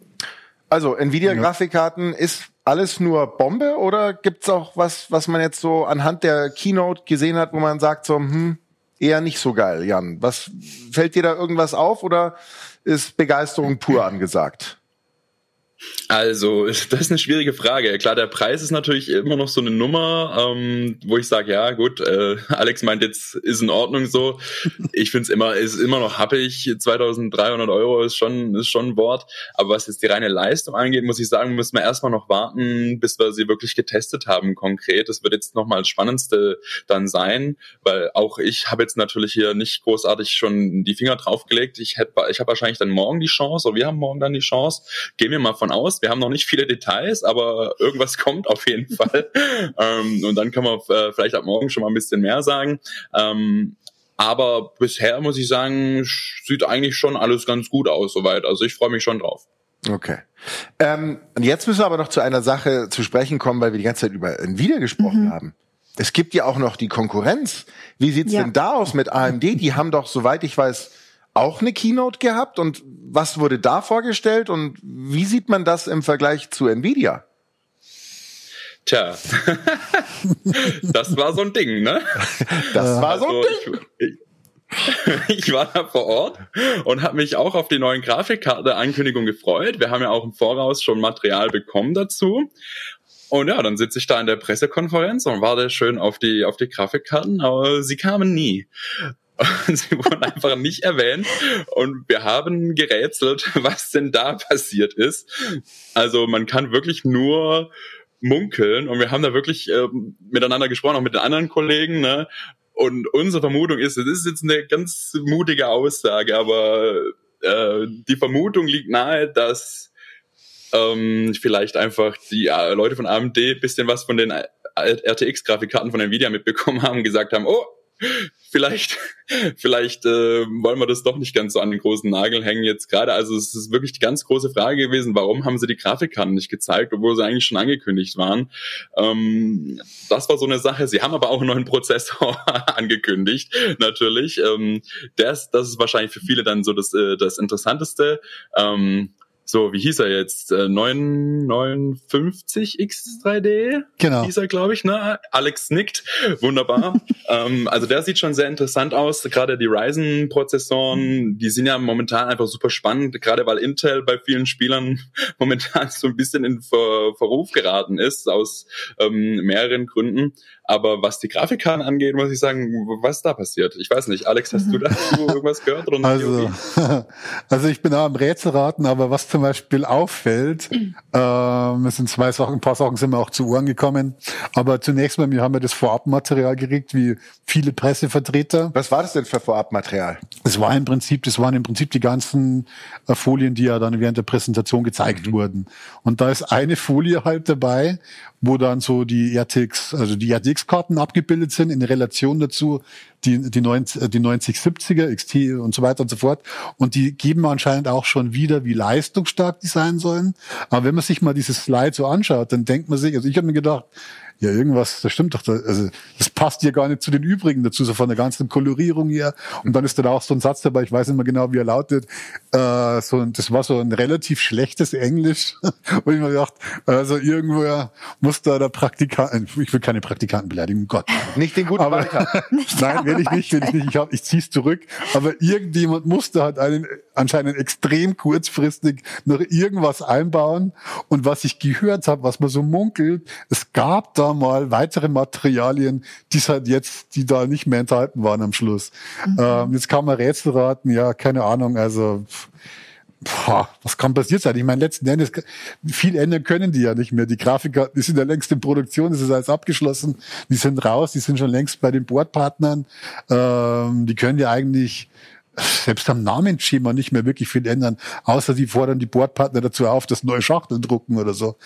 also Nvidia-Grafikkarten ja. ist alles nur Bombe oder gibt's auch was, was man jetzt so anhand der Keynote gesehen hat, wo man sagt so, hm, eher nicht so geil, Jan. Was fällt dir da irgendwas auf oder ist Begeisterung pur angesagt? Also, das ist eine schwierige Frage. Klar, der Preis ist natürlich immer noch so eine Nummer, ähm, wo ich sage, ja gut, äh, Alex meint jetzt, ist in Ordnung so. Ich finde es immer, ist immer noch happig. zweitausenddreihundert Euro ist schon, ist schon ein Wort. Aber was jetzt die reine Leistung angeht, muss ich sagen, müssen wir erstmal noch warten, bis wir sie wirklich getestet haben konkret. Das wird jetzt nochmal das Spannendste dann sein, weil auch ich habe jetzt natürlich hier nicht großartig schon die Finger draufgelegt. Ich hätte, ich habe wahrscheinlich dann morgen die Chance, oder wir haben morgen dann die Chance. Gehen wir mal von aus. Wir haben noch nicht viele Details, aber irgendwas kommt auf jeden Fall. ähm, und dann können wir äh, vielleicht ab morgen schon mal ein bisschen mehr sagen. Ähm, aber bisher muss ich sagen, sieht eigentlich schon alles ganz gut aus soweit. Also ich freue mich schon drauf. Okay. Ähm, und jetzt müssen wir aber noch zu einer Sache zu sprechen kommen, weil wir die ganze Zeit über Nvidia gesprochen mhm. haben. Es gibt ja auch noch die Konkurrenz. Wie sieht's ja. denn da aus mit A M D? Die haben doch, soweit ich weiß, auch eine Keynote gehabt, und was wurde da vorgestellt und wie sieht man das im Vergleich zu Nvidia? Tja, das war so ein Ding, ne? Das war so ein also, Ding. Ich, ich, ich war da vor Ort und habe mich auch auf die neuen Grafikkarte-Ankündigung gefreut. Wir haben ja auch im Voraus schon Material bekommen dazu. Und ja, dann sitze ich da in der Pressekonferenz und warte schön auf die, auf die Grafikkarten, aber sie kamen nie. Sie wurden einfach nicht erwähnt und wir haben gerätselt, was denn da passiert ist. Also man kann wirklich nur munkeln und wir haben da wirklich äh, miteinander gesprochen, auch mit den anderen Kollegen, ne? Und unsere Vermutung ist, es ist jetzt eine ganz mutige Aussage, aber äh, die Vermutung liegt nahe, dass ähm, vielleicht einfach die äh, Leute von A M D ein bisschen was von den R T X-Grafikkarten von Nvidia mitbekommen haben und gesagt haben, oh, Vielleicht, vielleicht äh, wollen wir das doch nicht ganz so an den großen Nagel hängen jetzt gerade. Also es ist wirklich die ganz große Frage gewesen, warum haben sie die Grafikkarten nicht gezeigt, obwohl sie eigentlich schon angekündigt waren. Ähm, das war so eine Sache. Sie haben aber auch einen neuen Prozessor angekündigt, natürlich. Ähm, das, das ist wahrscheinlich für viele dann so das, äh, das Interessanteste. Ähm, So, wie hieß er jetzt? Äh, neun neunundfünfzig X drei D? Genau. Hieß er, glaube ich, ne? Alex nickt. Wunderbar. ähm, also der sieht schon sehr interessant aus. Gerade die Ryzen-Prozessoren, die sind ja momentan einfach super spannend, gerade weil Intel bei vielen Spielern momentan so ein bisschen in Ver- Verruf geraten ist, aus ähm, mehreren Gründen. Aber was die Grafikkarten angeht, muss ich sagen, was da passiert? Ich weiß nicht. Alex, hast du dazu irgendwas gehört? Oder also, also ich bin auch am Rätselraten, aber was zum Beispiel auffällt, ähm, es sind zwei Sachen, ein paar Sachen sind mir auch zu Ohren gekommen, aber zunächst mal, wir haben ja das Vorabmaterial gekriegt, wie viele Pressevertreter. Was war das denn für Vorabmaterial? Das war im Prinzip, das waren im Prinzip die ganzen äh, Folien, die ja dann während der Präsentation gezeigt mhm. wurden. Und da ist eine Folie halt dabei, wo dann so die R T X, also die R T X-Karten abgebildet sind in Relation dazu, die, die, neunzig, die neunzig siebziger, X T und so weiter und so fort. Und die geben anscheinend auch schon wieder, wie leistungsstark die sein sollen. Aber wenn man sich mal dieses Slide so anschaut, dann denkt man sich, also ich habe mir gedacht, ja, irgendwas, das stimmt doch, da, also das passt ja gar nicht zu den übrigen dazu, so von der ganzen Kolorierung her. Und dann ist da auch so ein Satz dabei, ich weiß nicht mehr genau, wie er lautet, äh, so, das war so ein relativ schlechtes Englisch. Und ich mir gedacht, also irgendwo muss da der Praktikant, ich will keine Praktikanten beleidigen, um Gott. Nicht den guten aber, Walter. Nein, will ich nicht, will ich nicht, ich, hab, ich zieh's zurück. Aber irgendjemand musste halt einen, anscheinend extrem kurzfristig noch irgendwas einbauen. Und was ich gehört habe, was man so munkelt, es gab da mal weitere Materialien, die halt jetzt, die da nicht mehr enthalten waren am Schluss. Mhm. Ähm, jetzt kann man Rätsel raten, ja, keine Ahnung, also boah, was kann passiert sein? Ich meine, letzten Endes, viel ändern können die ja nicht mehr. Die Grafikkarten, die sind ja längst in Produktion, das ist alles abgeschlossen, die sind raus, die sind schon längst bei den Boardpartnern, ähm, die können ja eigentlich selbst am Namensschema nicht mehr wirklich viel ändern, außer die fordern die Boardpartner dazu auf, das neue Schachteln drucken oder so.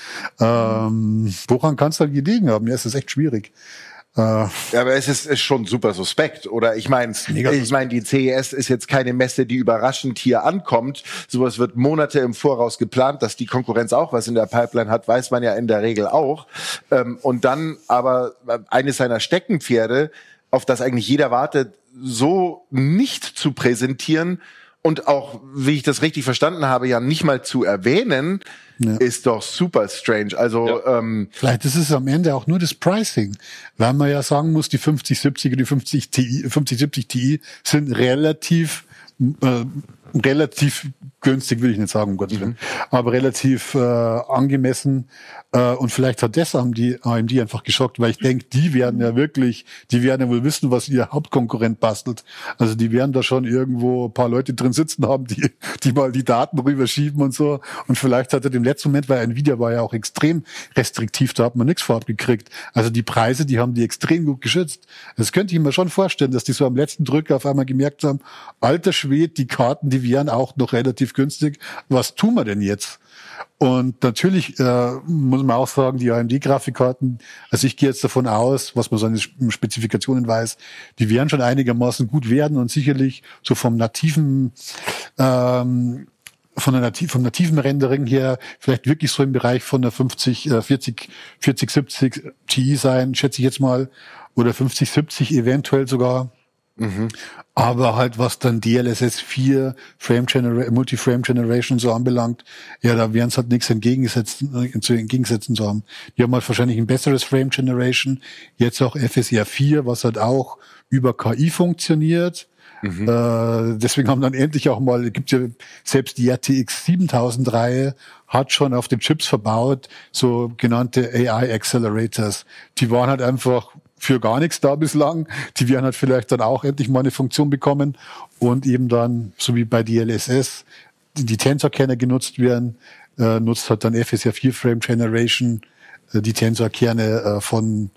Ähm, woran kann es dann gelegen haben? Ja, es ist echt schwierig. Äh, ja, aber es ist, ist schon super suspekt, oder? Ich meine, ich meine, die C E S ist jetzt keine Messe, die überraschend hier ankommt. Sowas wird Monate im Voraus geplant, dass die Konkurrenz auch was in der Pipeline hat, weiß man ja in der Regel auch. Ähm, und dann aber eines seiner Steckenpferde, auf das eigentlich jeder wartet, so nicht zu präsentieren und auch, wie ich das richtig verstanden habe, ja nicht mal zu erwähnen, ja. ist doch super strange. Also ja. ähm, vielleicht ist es am Ende auch nur das Pricing, weil man ja sagen muss, die fünfzig siebziger, die fünfzig siebzig Ti sind relativ äh, relativ günstig, will ich nicht sagen, um Gottes Willen, mhm. aber relativ äh, angemessen. Äh, und vielleicht hat das haben die A M D einfach geschockt, weil ich denke, die werden ja wirklich, die werden ja wohl wissen, was ihr Hauptkonkurrent bastelt. Also die werden da schon irgendwo ein paar Leute drin sitzen haben, die die mal die Daten rüberschieben und so. Und vielleicht hat er im letzten Moment, weil Nvidia war ja auch extrem restriktiv, da hat man nichts vorab gekriegt. Also die Preise, die haben die extrem gut geschützt. Das könnte ich mir schon vorstellen, dass die so am letzten Drücker auf einmal gemerkt haben, alter Schwede, die Karten, die wären auch noch relativ günstig. Was tun wir denn jetzt? Und natürlich äh, muss man auch sagen, die A M D-Grafikkarten, also ich gehe jetzt davon aus, was man so an den Spezifikationen weiß, die werden schon einigermaßen gut werden und sicherlich so vom nativen, ähm, von der nativ, vom nativen Rendering her vielleicht wirklich so im Bereich von der fünfzig, äh, vierzig, vierzig siebzig Ti sein, schätze ich jetzt mal, oder fünfzig siebzig eventuell sogar. Mhm. Aber halt, was dann D L S S vier, Frame Genera- Multi-Frame Generation so anbelangt, ja, da werden es halt nichts entgegensetzen, zu entgegensetzen zu haben. Die haben halt wahrscheinlich ein besseres Frame Generation, jetzt auch F S R vier, was halt auch über K I funktioniert. Mhm. Äh, deswegen haben dann endlich auch mal, gibt ja selbst die R T X siebentausend Reihe hat schon auf den Chips verbaut, so genannte A I Accelerators. Die waren halt einfach für gar nichts da bislang. Die werden halt vielleicht dann auch endlich mal eine Funktion bekommen und eben dann, so wie bei D L S S, die, die Tensor-Kerne genutzt werden, äh, nutzt halt dann F S R vier Frame Generation äh, die Tensor-Kerne äh, von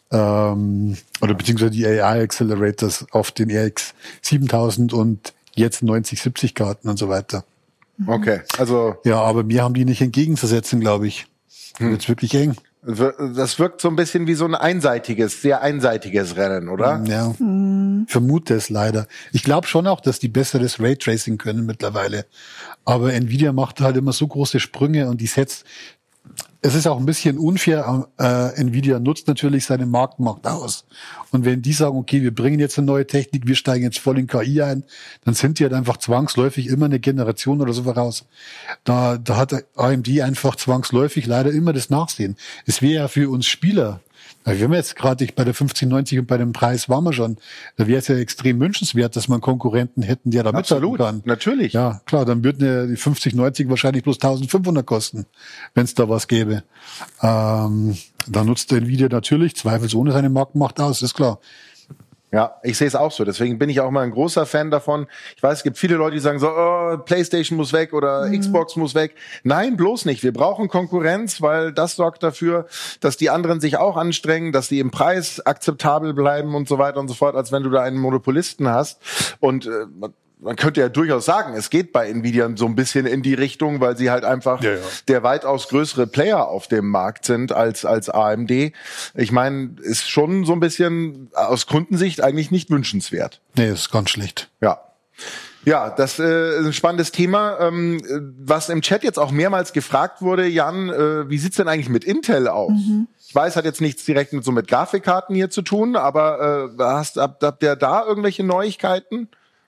ähm, oder beziehungsweise die A I Accelerators auf den R X siebentausend und jetzt neunzig siebzig Karten und so weiter. Okay, also ja, aber mir haben die nicht entgegenzusetzen, glaube ich. Hm. Wird's wirklich eng. Das wirkt so ein bisschen wie so ein einseitiges, sehr einseitiges Rennen, oder? Ja, hm. vermute es leider. Ich glaube schon auch, dass die besseres Raytracing können mittlerweile. Aber Nvidia macht halt immer so große Sprünge und die setzt, es ist auch ein bisschen unfair, äh, Nvidia nutzt natürlich seine Marktmacht aus. Und wenn die sagen, okay, wir bringen jetzt eine neue Technik, wir steigen jetzt voll in K I ein, dann sind die halt einfach zwangsläufig immer eine Generation oder so voraus. Da, da hat A M D einfach zwangsläufig leider immer das Nachsehen. Es wäre ja für uns Spieler, wir haben jetzt gerade bei der fünfzig neunzig und bei dem Preis waren wir schon, da wäre es ja extrem wünschenswert, dass man Konkurrenten hätten, der da mithalten kann. Natürlich. Ja, klar, dann würden ja die fünfzig neunzig wahrscheinlich bloß eintausendfünfhundert kosten, wenn es da was gäbe. Ähm, da nutzt Nvidia natürlich zweifelsohne seine Marktmacht aus, ist klar. Ja, ich sehe es auch so. Deswegen bin ich auch mal ein großer Fan davon. Ich weiß, es gibt viele Leute, die sagen so, oh, PlayStation muss weg oder mhm. Xbox muss weg. Nein, bloß nicht. Wir brauchen Konkurrenz, weil das sorgt dafür, dass die anderen sich auch anstrengen, dass die im Preis akzeptabel bleiben und so weiter und so fort, als wenn du da einen Monopolisten hast. Und äh, man könnte ja durchaus sagen, es geht bei Nvidia so ein bisschen in die Richtung, weil sie halt einfach ja, ja. der weitaus größere Player auf dem Markt sind als als A M D. Ich meine, ist schon so ein bisschen aus Kundensicht eigentlich nicht wünschenswert. Nee, ist ganz schlecht. Ja. Ja, das äh, ist ein spannendes Thema. Ähm, was im Chat jetzt auch mehrmals gefragt wurde, Jan, äh, wie sieht's denn eigentlich mit Intel aus? Mhm. Ich weiß, hat jetzt nichts direkt mit so mit Grafikkarten hier zu tun, aber äh, hast habt, habt ihr da irgendwelche Neuigkeiten?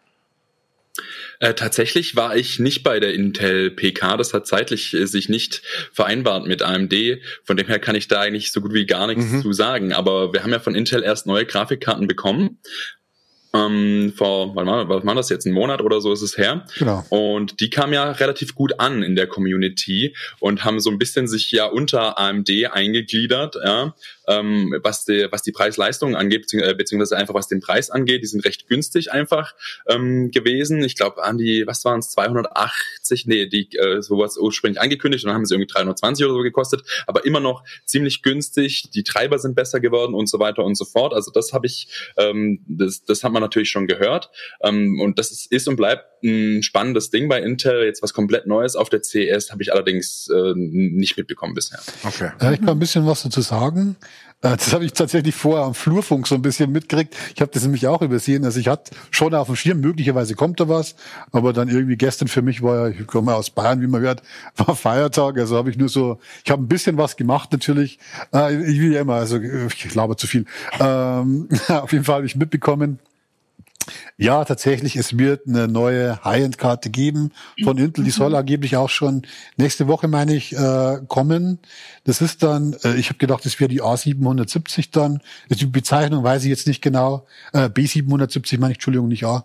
Äh, tatsächlich war ich nicht bei der Intel P K. Das hat zeitlich äh, sich nicht vereinbart mit A M D. Von dem her kann ich da eigentlich so gut wie gar nichts mhm. zu sagen. Aber wir haben ja von Intel erst neue Grafikkarten bekommen. Ähm, vor, warte mal, was war das jetzt, ein Monat oder so ist es her. Genau. Und die kamen ja relativ gut an in der Community und haben so ein bisschen sich ja unter A M D eingegliedert, ja, ähm, was die, was die Preis-Leistung angeht, beziehungsweise einfach was den Preis angeht. Die sind recht günstig einfach ähm, gewesen. Ich glaube, an die, was waren es, zweihundertachtzig, nee, die äh, sowas ursprünglich angekündigt und dann haben sie irgendwie dreihundertzwanzig oder so gekostet, aber immer noch ziemlich günstig. Die Treiber sind besser geworden und so weiter und so fort. Also das habe ich, ähm, das, das hat man natürlich schon gehört. Ähm, und das ist, ist und bleibt ein spannendes Ding bei Intel. Jetzt was komplett Neues auf der C E S habe ich allerdings äh, nicht mitbekommen bisher. Okay. Ja, ich kann ein bisschen was dazu sagen. Das habe ich tatsächlich vorher am Flurfunk so ein bisschen mitgekriegt. Ich habe das nämlich auch übersehen. Also ich hatte schon auf dem Schirm, möglicherweise kommt da was, aber dann irgendwie gestern für mich war ja, ich komme aus Bayern, wie man hört, war Feiertag. Also habe ich nur so, ich habe ein bisschen was gemacht natürlich. Ich will ja immer, also ich glaube zu viel. Ähm, auf jeden Fall habe ich mitbekommen, Ja, tatsächlich, es wird eine neue High-End-Karte geben von Intel. Die soll angeblich auch schon nächste Woche, meine ich, äh, kommen. Das ist dann, äh, ich habe gedacht, das wäre die A siebenhundertsiebzig dann. Das die Bezeichnung weiß ich jetzt nicht genau. Äh, B siebenhundertsiebzig meine ich, Entschuldigung, nicht A.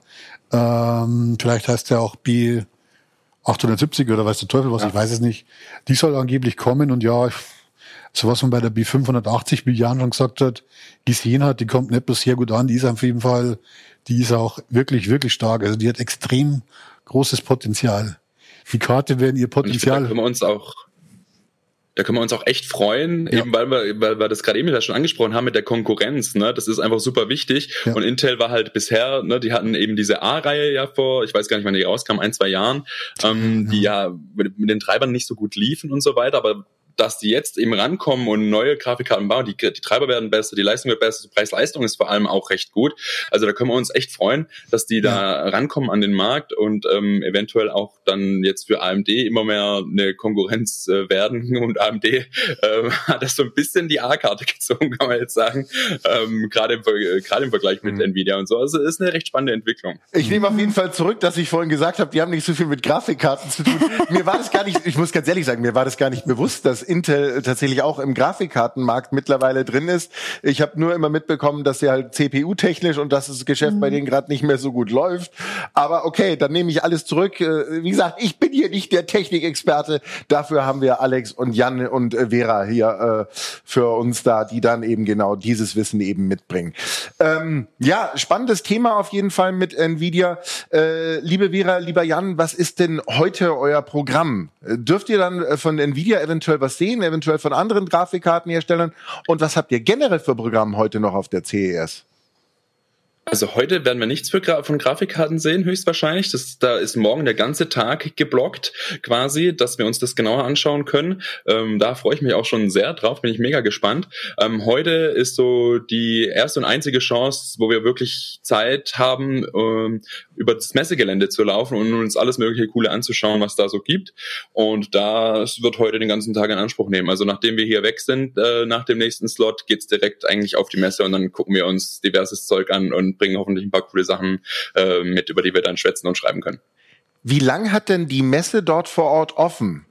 Ähm, vielleicht heißt der auch B achthundertsiebzig oder weiß der Teufel was, ja. Ich weiß es nicht. Die soll angeblich kommen und ja, so was man bei der B fünfhundertachtzig, wie Jan schon gesagt hat, gesehen hat, die kommt nicht bloß sehr gut an, die ist auf jeden Fall, die ist auch wirklich, wirklich stark. Also die hat extrem großes Potenzial. Die Karte werden ihr Potenzial. Da können wir uns auch, da können wir uns auch echt freuen, ja. eben weil wir, weil wir das gerade eben ja schon angesprochen haben mit der Konkurrenz, ne? Das ist einfach super wichtig. Ja. Und Intel war halt bisher, ne, die hatten eben diese A-Reihe ja vor, ich weiß gar nicht, wann die rauskam, ein, zwei Jahren, ähm, ja. die ja mit, mit den Treibern nicht so gut liefen und so weiter, aber dass die jetzt eben rankommen und neue Grafikkarten bauen, die, die Treiber werden besser, die Leistung wird besser, die Preis-Leistung ist vor allem auch recht gut. Also da können wir uns echt freuen, dass die da ja. rankommen an den Markt und ähm, eventuell auch dann jetzt für A M D immer mehr eine Konkurrenz äh, werden. Und A M D äh, hat das so ein bisschen die A-Karte gezogen, kann man jetzt sagen, ähm, gerade im, äh, gerade im Vergleich mit mhm. Nvidia und so. Also ist eine recht spannende Entwicklung. Ich nehme auf jeden Fall zurück, dass ich vorhin gesagt habe, die haben nicht so viel mit Grafikkarten zu tun. Mir war das gar nicht, ich muss ganz ehrlich sagen, mir war das gar nicht bewusst, dass Intel tatsächlich auch im Grafikkartenmarkt mittlerweile drin ist. Ich habe nur immer mitbekommen, dass sie halt C P U-technisch und dass das Geschäft mhm. bei denen gerade nicht mehr so gut läuft. Aber okay, dann nehme ich alles zurück. Wie gesagt, ich bin hier nicht der Technikexperte. Dafür haben wir Alex und Jan und Vera hier äh, für uns da, die dann eben genau dieses Wissen eben mitbringen. Ähm, ja, spannendes Thema auf jeden Fall mit Nvidia. Äh, liebe Vera, lieber Jan, was ist denn heute euer Programm? Dürft ihr dann von Nvidia eventuell was sehen, eventuell von anderen Grafikkartenherstellern? Und was habt ihr generell für Programm heute noch auf der C E S? Also heute werden wir nichts für Gra- von Grafikkarten sehen, höchstwahrscheinlich. Das, da ist morgen der ganze Tag geblockt quasi, dass wir uns das genauer anschauen können. Ähm, da freue ich mich auch schon sehr drauf, bin ich mega gespannt. Ähm, heute ist so die erste und einzige Chance, wo wir wirklich Zeit haben, ähm, über das Messegelände zu laufen und uns alles mögliche Coole anzuschauen, was da so gibt. Und das wird heute den ganzen Tag in Anspruch nehmen. Also nachdem wir hier weg sind, äh, nach dem nächsten Slot, geht's direkt eigentlich auf die Messe und dann gucken wir uns diverses Zeug an und bringen hoffentlich ein paar coole Sachen äh, mit, über die wir dann schwätzen und schreiben können. Wie lang hat denn die Messe dort vor Ort offen?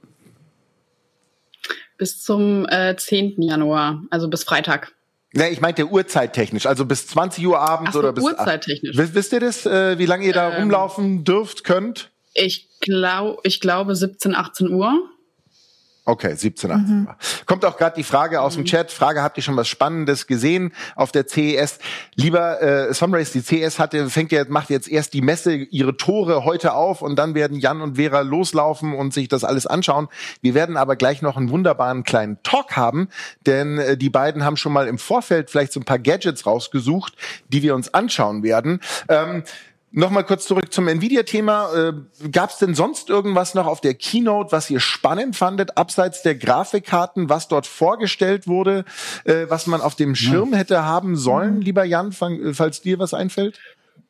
Bis zum äh, zehnten Januar, also bis Freitag. Ne, ich meinte uhrzeittechnisch, also bis zwanzig Uhr abends. Ach so, oder bis uhrzeittechnisch. Wisst, wisst ihr das, äh, wie lange ihr da ähm, rumlaufen dürft, könnt? Ich glaube, ich glaube siebzehn, achtzehn Uhr. Okay, siebzehn, achtzehn Uhr. Mhm. Kommt auch gerade die Frage aus dem Chat. Frage, habt ihr schon was Spannendes gesehen auf der C E S? Lieber äh, Sunrace, die C E S hatte, fängt ja, macht jetzt erst die Messe ihre Tore heute auf und dann werden Jan und Vera loslaufen und sich das alles anschauen. Wir werden aber gleich noch einen wunderbaren kleinen Talk haben, denn äh, die beiden haben schon mal im Vorfeld vielleicht so ein paar Gadgets rausgesucht, die wir uns anschauen werden. Ähm, Nochmal kurz zurück zum Nvidia-Thema. Äh, Gab es denn sonst irgendwas noch auf der Keynote, was ihr spannend fandet, abseits der Grafikkarten, was dort vorgestellt wurde, äh, was man auf dem Schirm hätte haben sollen, lieber Jan, fang, falls dir was einfällt?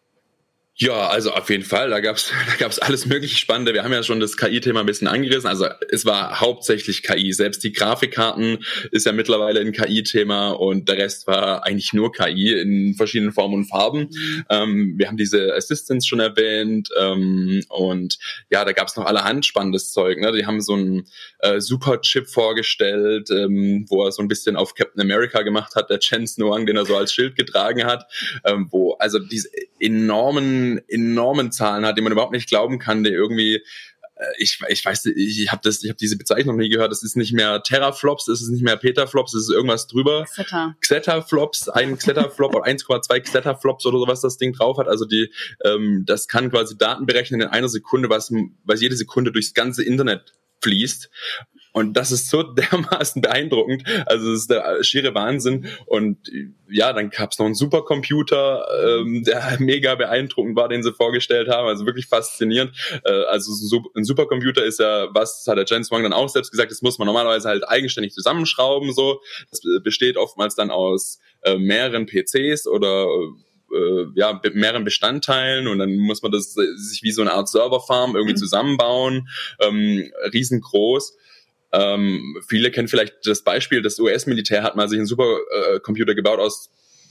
Ja, also auf jeden Fall, da gab's da gab's alles mögliche Spannende. Wir haben ja schon das K I-Thema ein bisschen angerissen. Also es war hauptsächlich K I. Selbst die Grafikkarten ist ja mittlerweile ein K I-Thema und der Rest war eigentlich nur K I in verschiedenen Formen und Farben. Mhm. Ähm, wir haben diese Assistants schon erwähnt ähm, und ja, da gab's noch allerhand spannendes Zeug. Ne? Die haben so einen äh, Superchip vorgestellt, ähm, wo er so ein bisschen auf Captain America gemacht hat, der Chen Snoang, den er so als Schild getragen hat, ähm, wo also diese enormen enormen Zahlen hat, die man überhaupt nicht glauben kann, der irgendwie ich ich weiß ich habe das ich habe diese Bezeichnung noch nie gehört, das ist nicht mehr Teraflops, das ist nicht mehr Petaflops, das ist irgendwas drüber. Xetta. Xetta-Flops, ein Xetta-Flop oder eins Komma zwei Xetta-Flops oder so, was das Ding drauf hat. Also die ähm, das kann quasi Daten berechnen in einer Sekunde, was was jede Sekunde durchs ganze Internet fließt. Und das ist so dermaßen beeindruckend. Also das ist der schiere Wahnsinn. Und ja, dann gab es noch einen Supercomputer, ähm, der mega beeindruckend war, den sie vorgestellt haben. Also wirklich faszinierend. Äh, also ein Supercomputer ist ja, was das hat der Chen Snoang dann auch selbst gesagt, das muss man normalerweise halt eigenständig zusammenschrauben. So, das besteht oftmals dann aus äh, mehreren P Cs oder äh, ja, mit mehreren Bestandteilen und dann muss man das sich wie so eine Art Serverfarm irgendwie zusammenbauen. Ähm, riesengroß. Ähm, viele kennen vielleicht das Beispiel, das U S-Militär hat mal sich einen Supercomputer äh, gebaut aus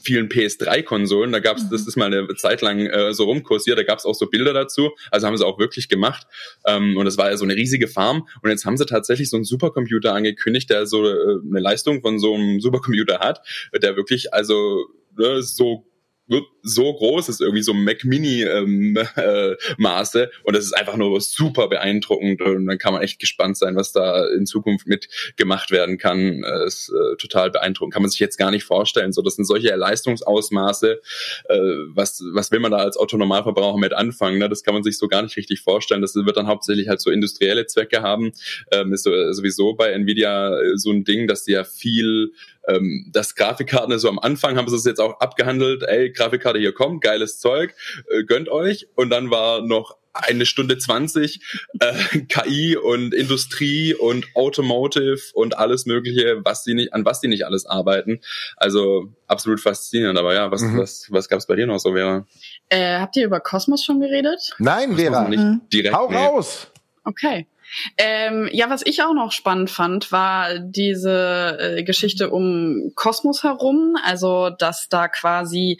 vielen P S drei Konsolen. Da gab's, das ist mal eine Zeit lang äh, so rumkursiert, da gab's auch so Bilder dazu. Also haben sie auch wirklich gemacht. Ähm, und das war ja so eine riesige Farm. Und jetzt haben sie tatsächlich so einen Supercomputer angekündigt, der so äh, eine Leistung von so einem Supercomputer hat, der wirklich also ne, so so groß ist, irgendwie so Mac Mini ähm, äh, Maße, und das ist einfach nur super beeindruckend, und dann kann man echt gespannt sein, was da in Zukunft mit gemacht werden kann. Das ist äh, total beeindruckend, kann man sich jetzt gar nicht vorstellen. So, das sind solche Leistungsausmaße, äh, was was will man da als Autonormalverbraucher mit anfangen, ne? Das kann man sich so gar nicht richtig vorstellen. Das wird dann hauptsächlich halt so industrielle Zwecke haben. Ähm, ist so, sowieso bei Nvidia so ein Ding, dass die ja viel ähm, das Grafikkarten, so am Anfang haben sie es jetzt auch abgehandelt, ey, Grafikkarte hier kommt, geiles Zeug, äh, gönnt euch. Und dann war noch eine Stunde zwanzig äh, K I und Industrie und Automotive und alles Mögliche, was die nicht, an was die nicht alles arbeiten. Also absolut faszinierend. Aber ja, was, mhm. was, was gab's bei dir noch so, Vera? Äh, habt ihr über Kosmos schon geredet? Nein, Vera. Nicht mhm. direkt, Hau nee. raus! Okay. Ähm, ja, was ich auch noch spannend fand, war diese äh, Geschichte um Kosmos herum, also dass da quasi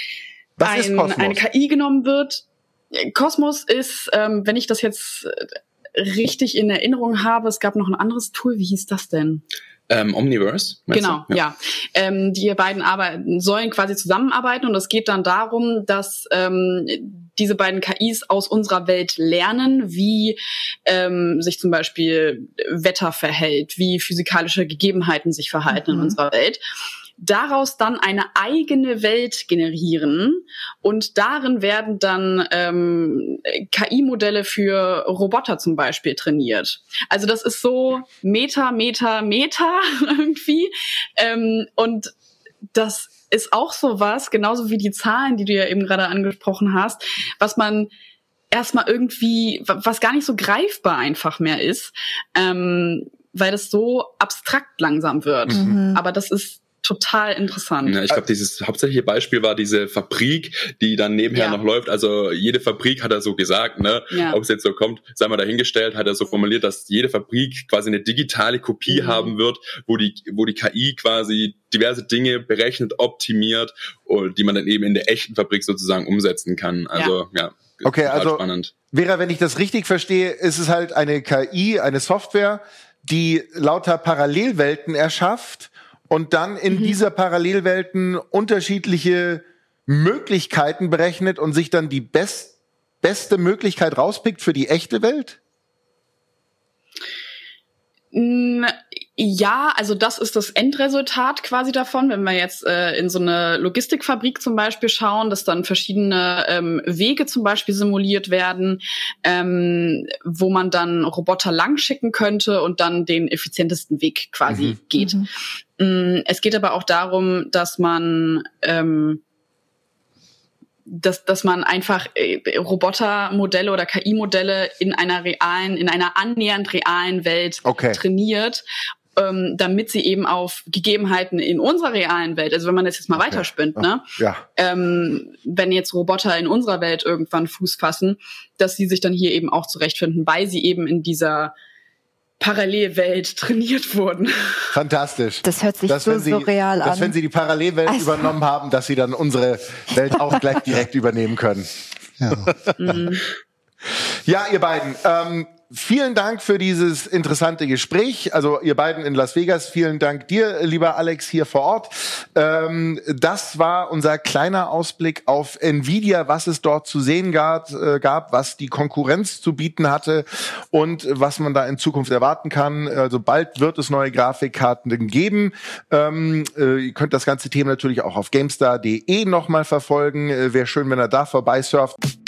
ein, eine K I genommen wird. Kosmos ist, ähm, wenn ich das jetzt richtig in Erinnerung habe, es gab noch ein anderes Tool, wie hieß das denn? Ähm, Omniverse? Genau, du? Ja. ja. Ähm, die beiden arbeiten, sollen quasi zusammenarbeiten, und es geht dann darum, dass ähm, diese beiden K Is aus unserer Welt lernen, wie ähm, sich zum Beispiel Wetter verhält, wie physikalische Gegebenheiten sich verhalten mhm. in unserer Welt. Daraus dann eine eigene Welt generieren, und darin werden dann ähm, K I-Modelle für Roboter zum Beispiel trainiert. Also das ist so Meta, Meta, Meta irgendwie. Ähm, und das ist auch so was, genauso wie die Zahlen, die du ja eben gerade angesprochen hast, was man erstmal irgendwie, was gar nicht so greifbar einfach mehr ist, ähm, weil das so abstrakt langsam wird. Mhm. Aber das ist total interessant. Ja, ich glaube, dieses hauptsächliche Beispiel war diese Fabrik, die dann nebenher ja. noch läuft. Also jede Fabrik, hat er so gesagt, ne, ja. ob es jetzt so kommt, sei mal dahingestellt, hat er so formuliert, dass jede Fabrik quasi eine digitale Kopie mhm. haben wird, wo die, wo die K I quasi diverse Dinge berechnet, optimiert, und die man dann eben in der echten Fabrik sozusagen umsetzen kann. Also ja, ja okay, total also spannend. Vera, wenn ich das richtig verstehe, ist es halt eine K I, eine Software, die lauter Parallelwelten erschafft und dann in mhm. dieser Parallelwelten unterschiedliche Möglichkeiten berechnet und sich dann die best, beste Möglichkeit rauspickt für die echte Welt? Ja, also das ist das Endresultat quasi davon. Wenn wir jetzt äh, in so eine Logistikfabrik zum Beispiel schauen, dass dann verschiedene ähm, Wege zum Beispiel simuliert werden, ähm, wo man dann Roboter langschicken könnte und dann den effizientesten Weg quasi mhm. geht. Mhm. Es geht aber auch darum, dass man ähm, dass dass man einfach äh, Robotermodelle oder K I-Modelle in einer realen, in einer annähernd realen Welt okay. trainiert, ähm, damit sie eben auf Gegebenheiten in unserer realen Welt, also wenn man das jetzt mal okay. weiterspinnt, ne, ja. ähm, wenn jetzt Roboter in unserer Welt irgendwann Fuß fassen, dass sie sich dann hier eben auch zurechtfinden, weil sie eben in dieser Parallelwelt trainiert wurden. Fantastisch. Das hört sich dass, so sie, surreal dass, an. wenn sie die Parallelwelt also. übernommen haben, dass sie dann unsere Welt auch gleich direkt übernehmen können. Ja, mhm. Ja, ihr beiden, ähm, vielen Dank für dieses interessante Gespräch. Also ihr beiden in Las Vegas, vielen Dank dir, lieber Alex, hier vor Ort. Ähm, das war unser kleiner Ausblick auf Nvidia, was es dort zu sehen gab, äh, gab, was die Konkurrenz zu bieten hatte und was man da in Zukunft erwarten kann. Also bald wird es neue Grafikkarten geben. Ähm, äh, ihr könnt das ganze Thema natürlich auch auf GameStar punkt de nochmal verfolgen. Äh, wäre schön, wenn ihr da vorbeisurft.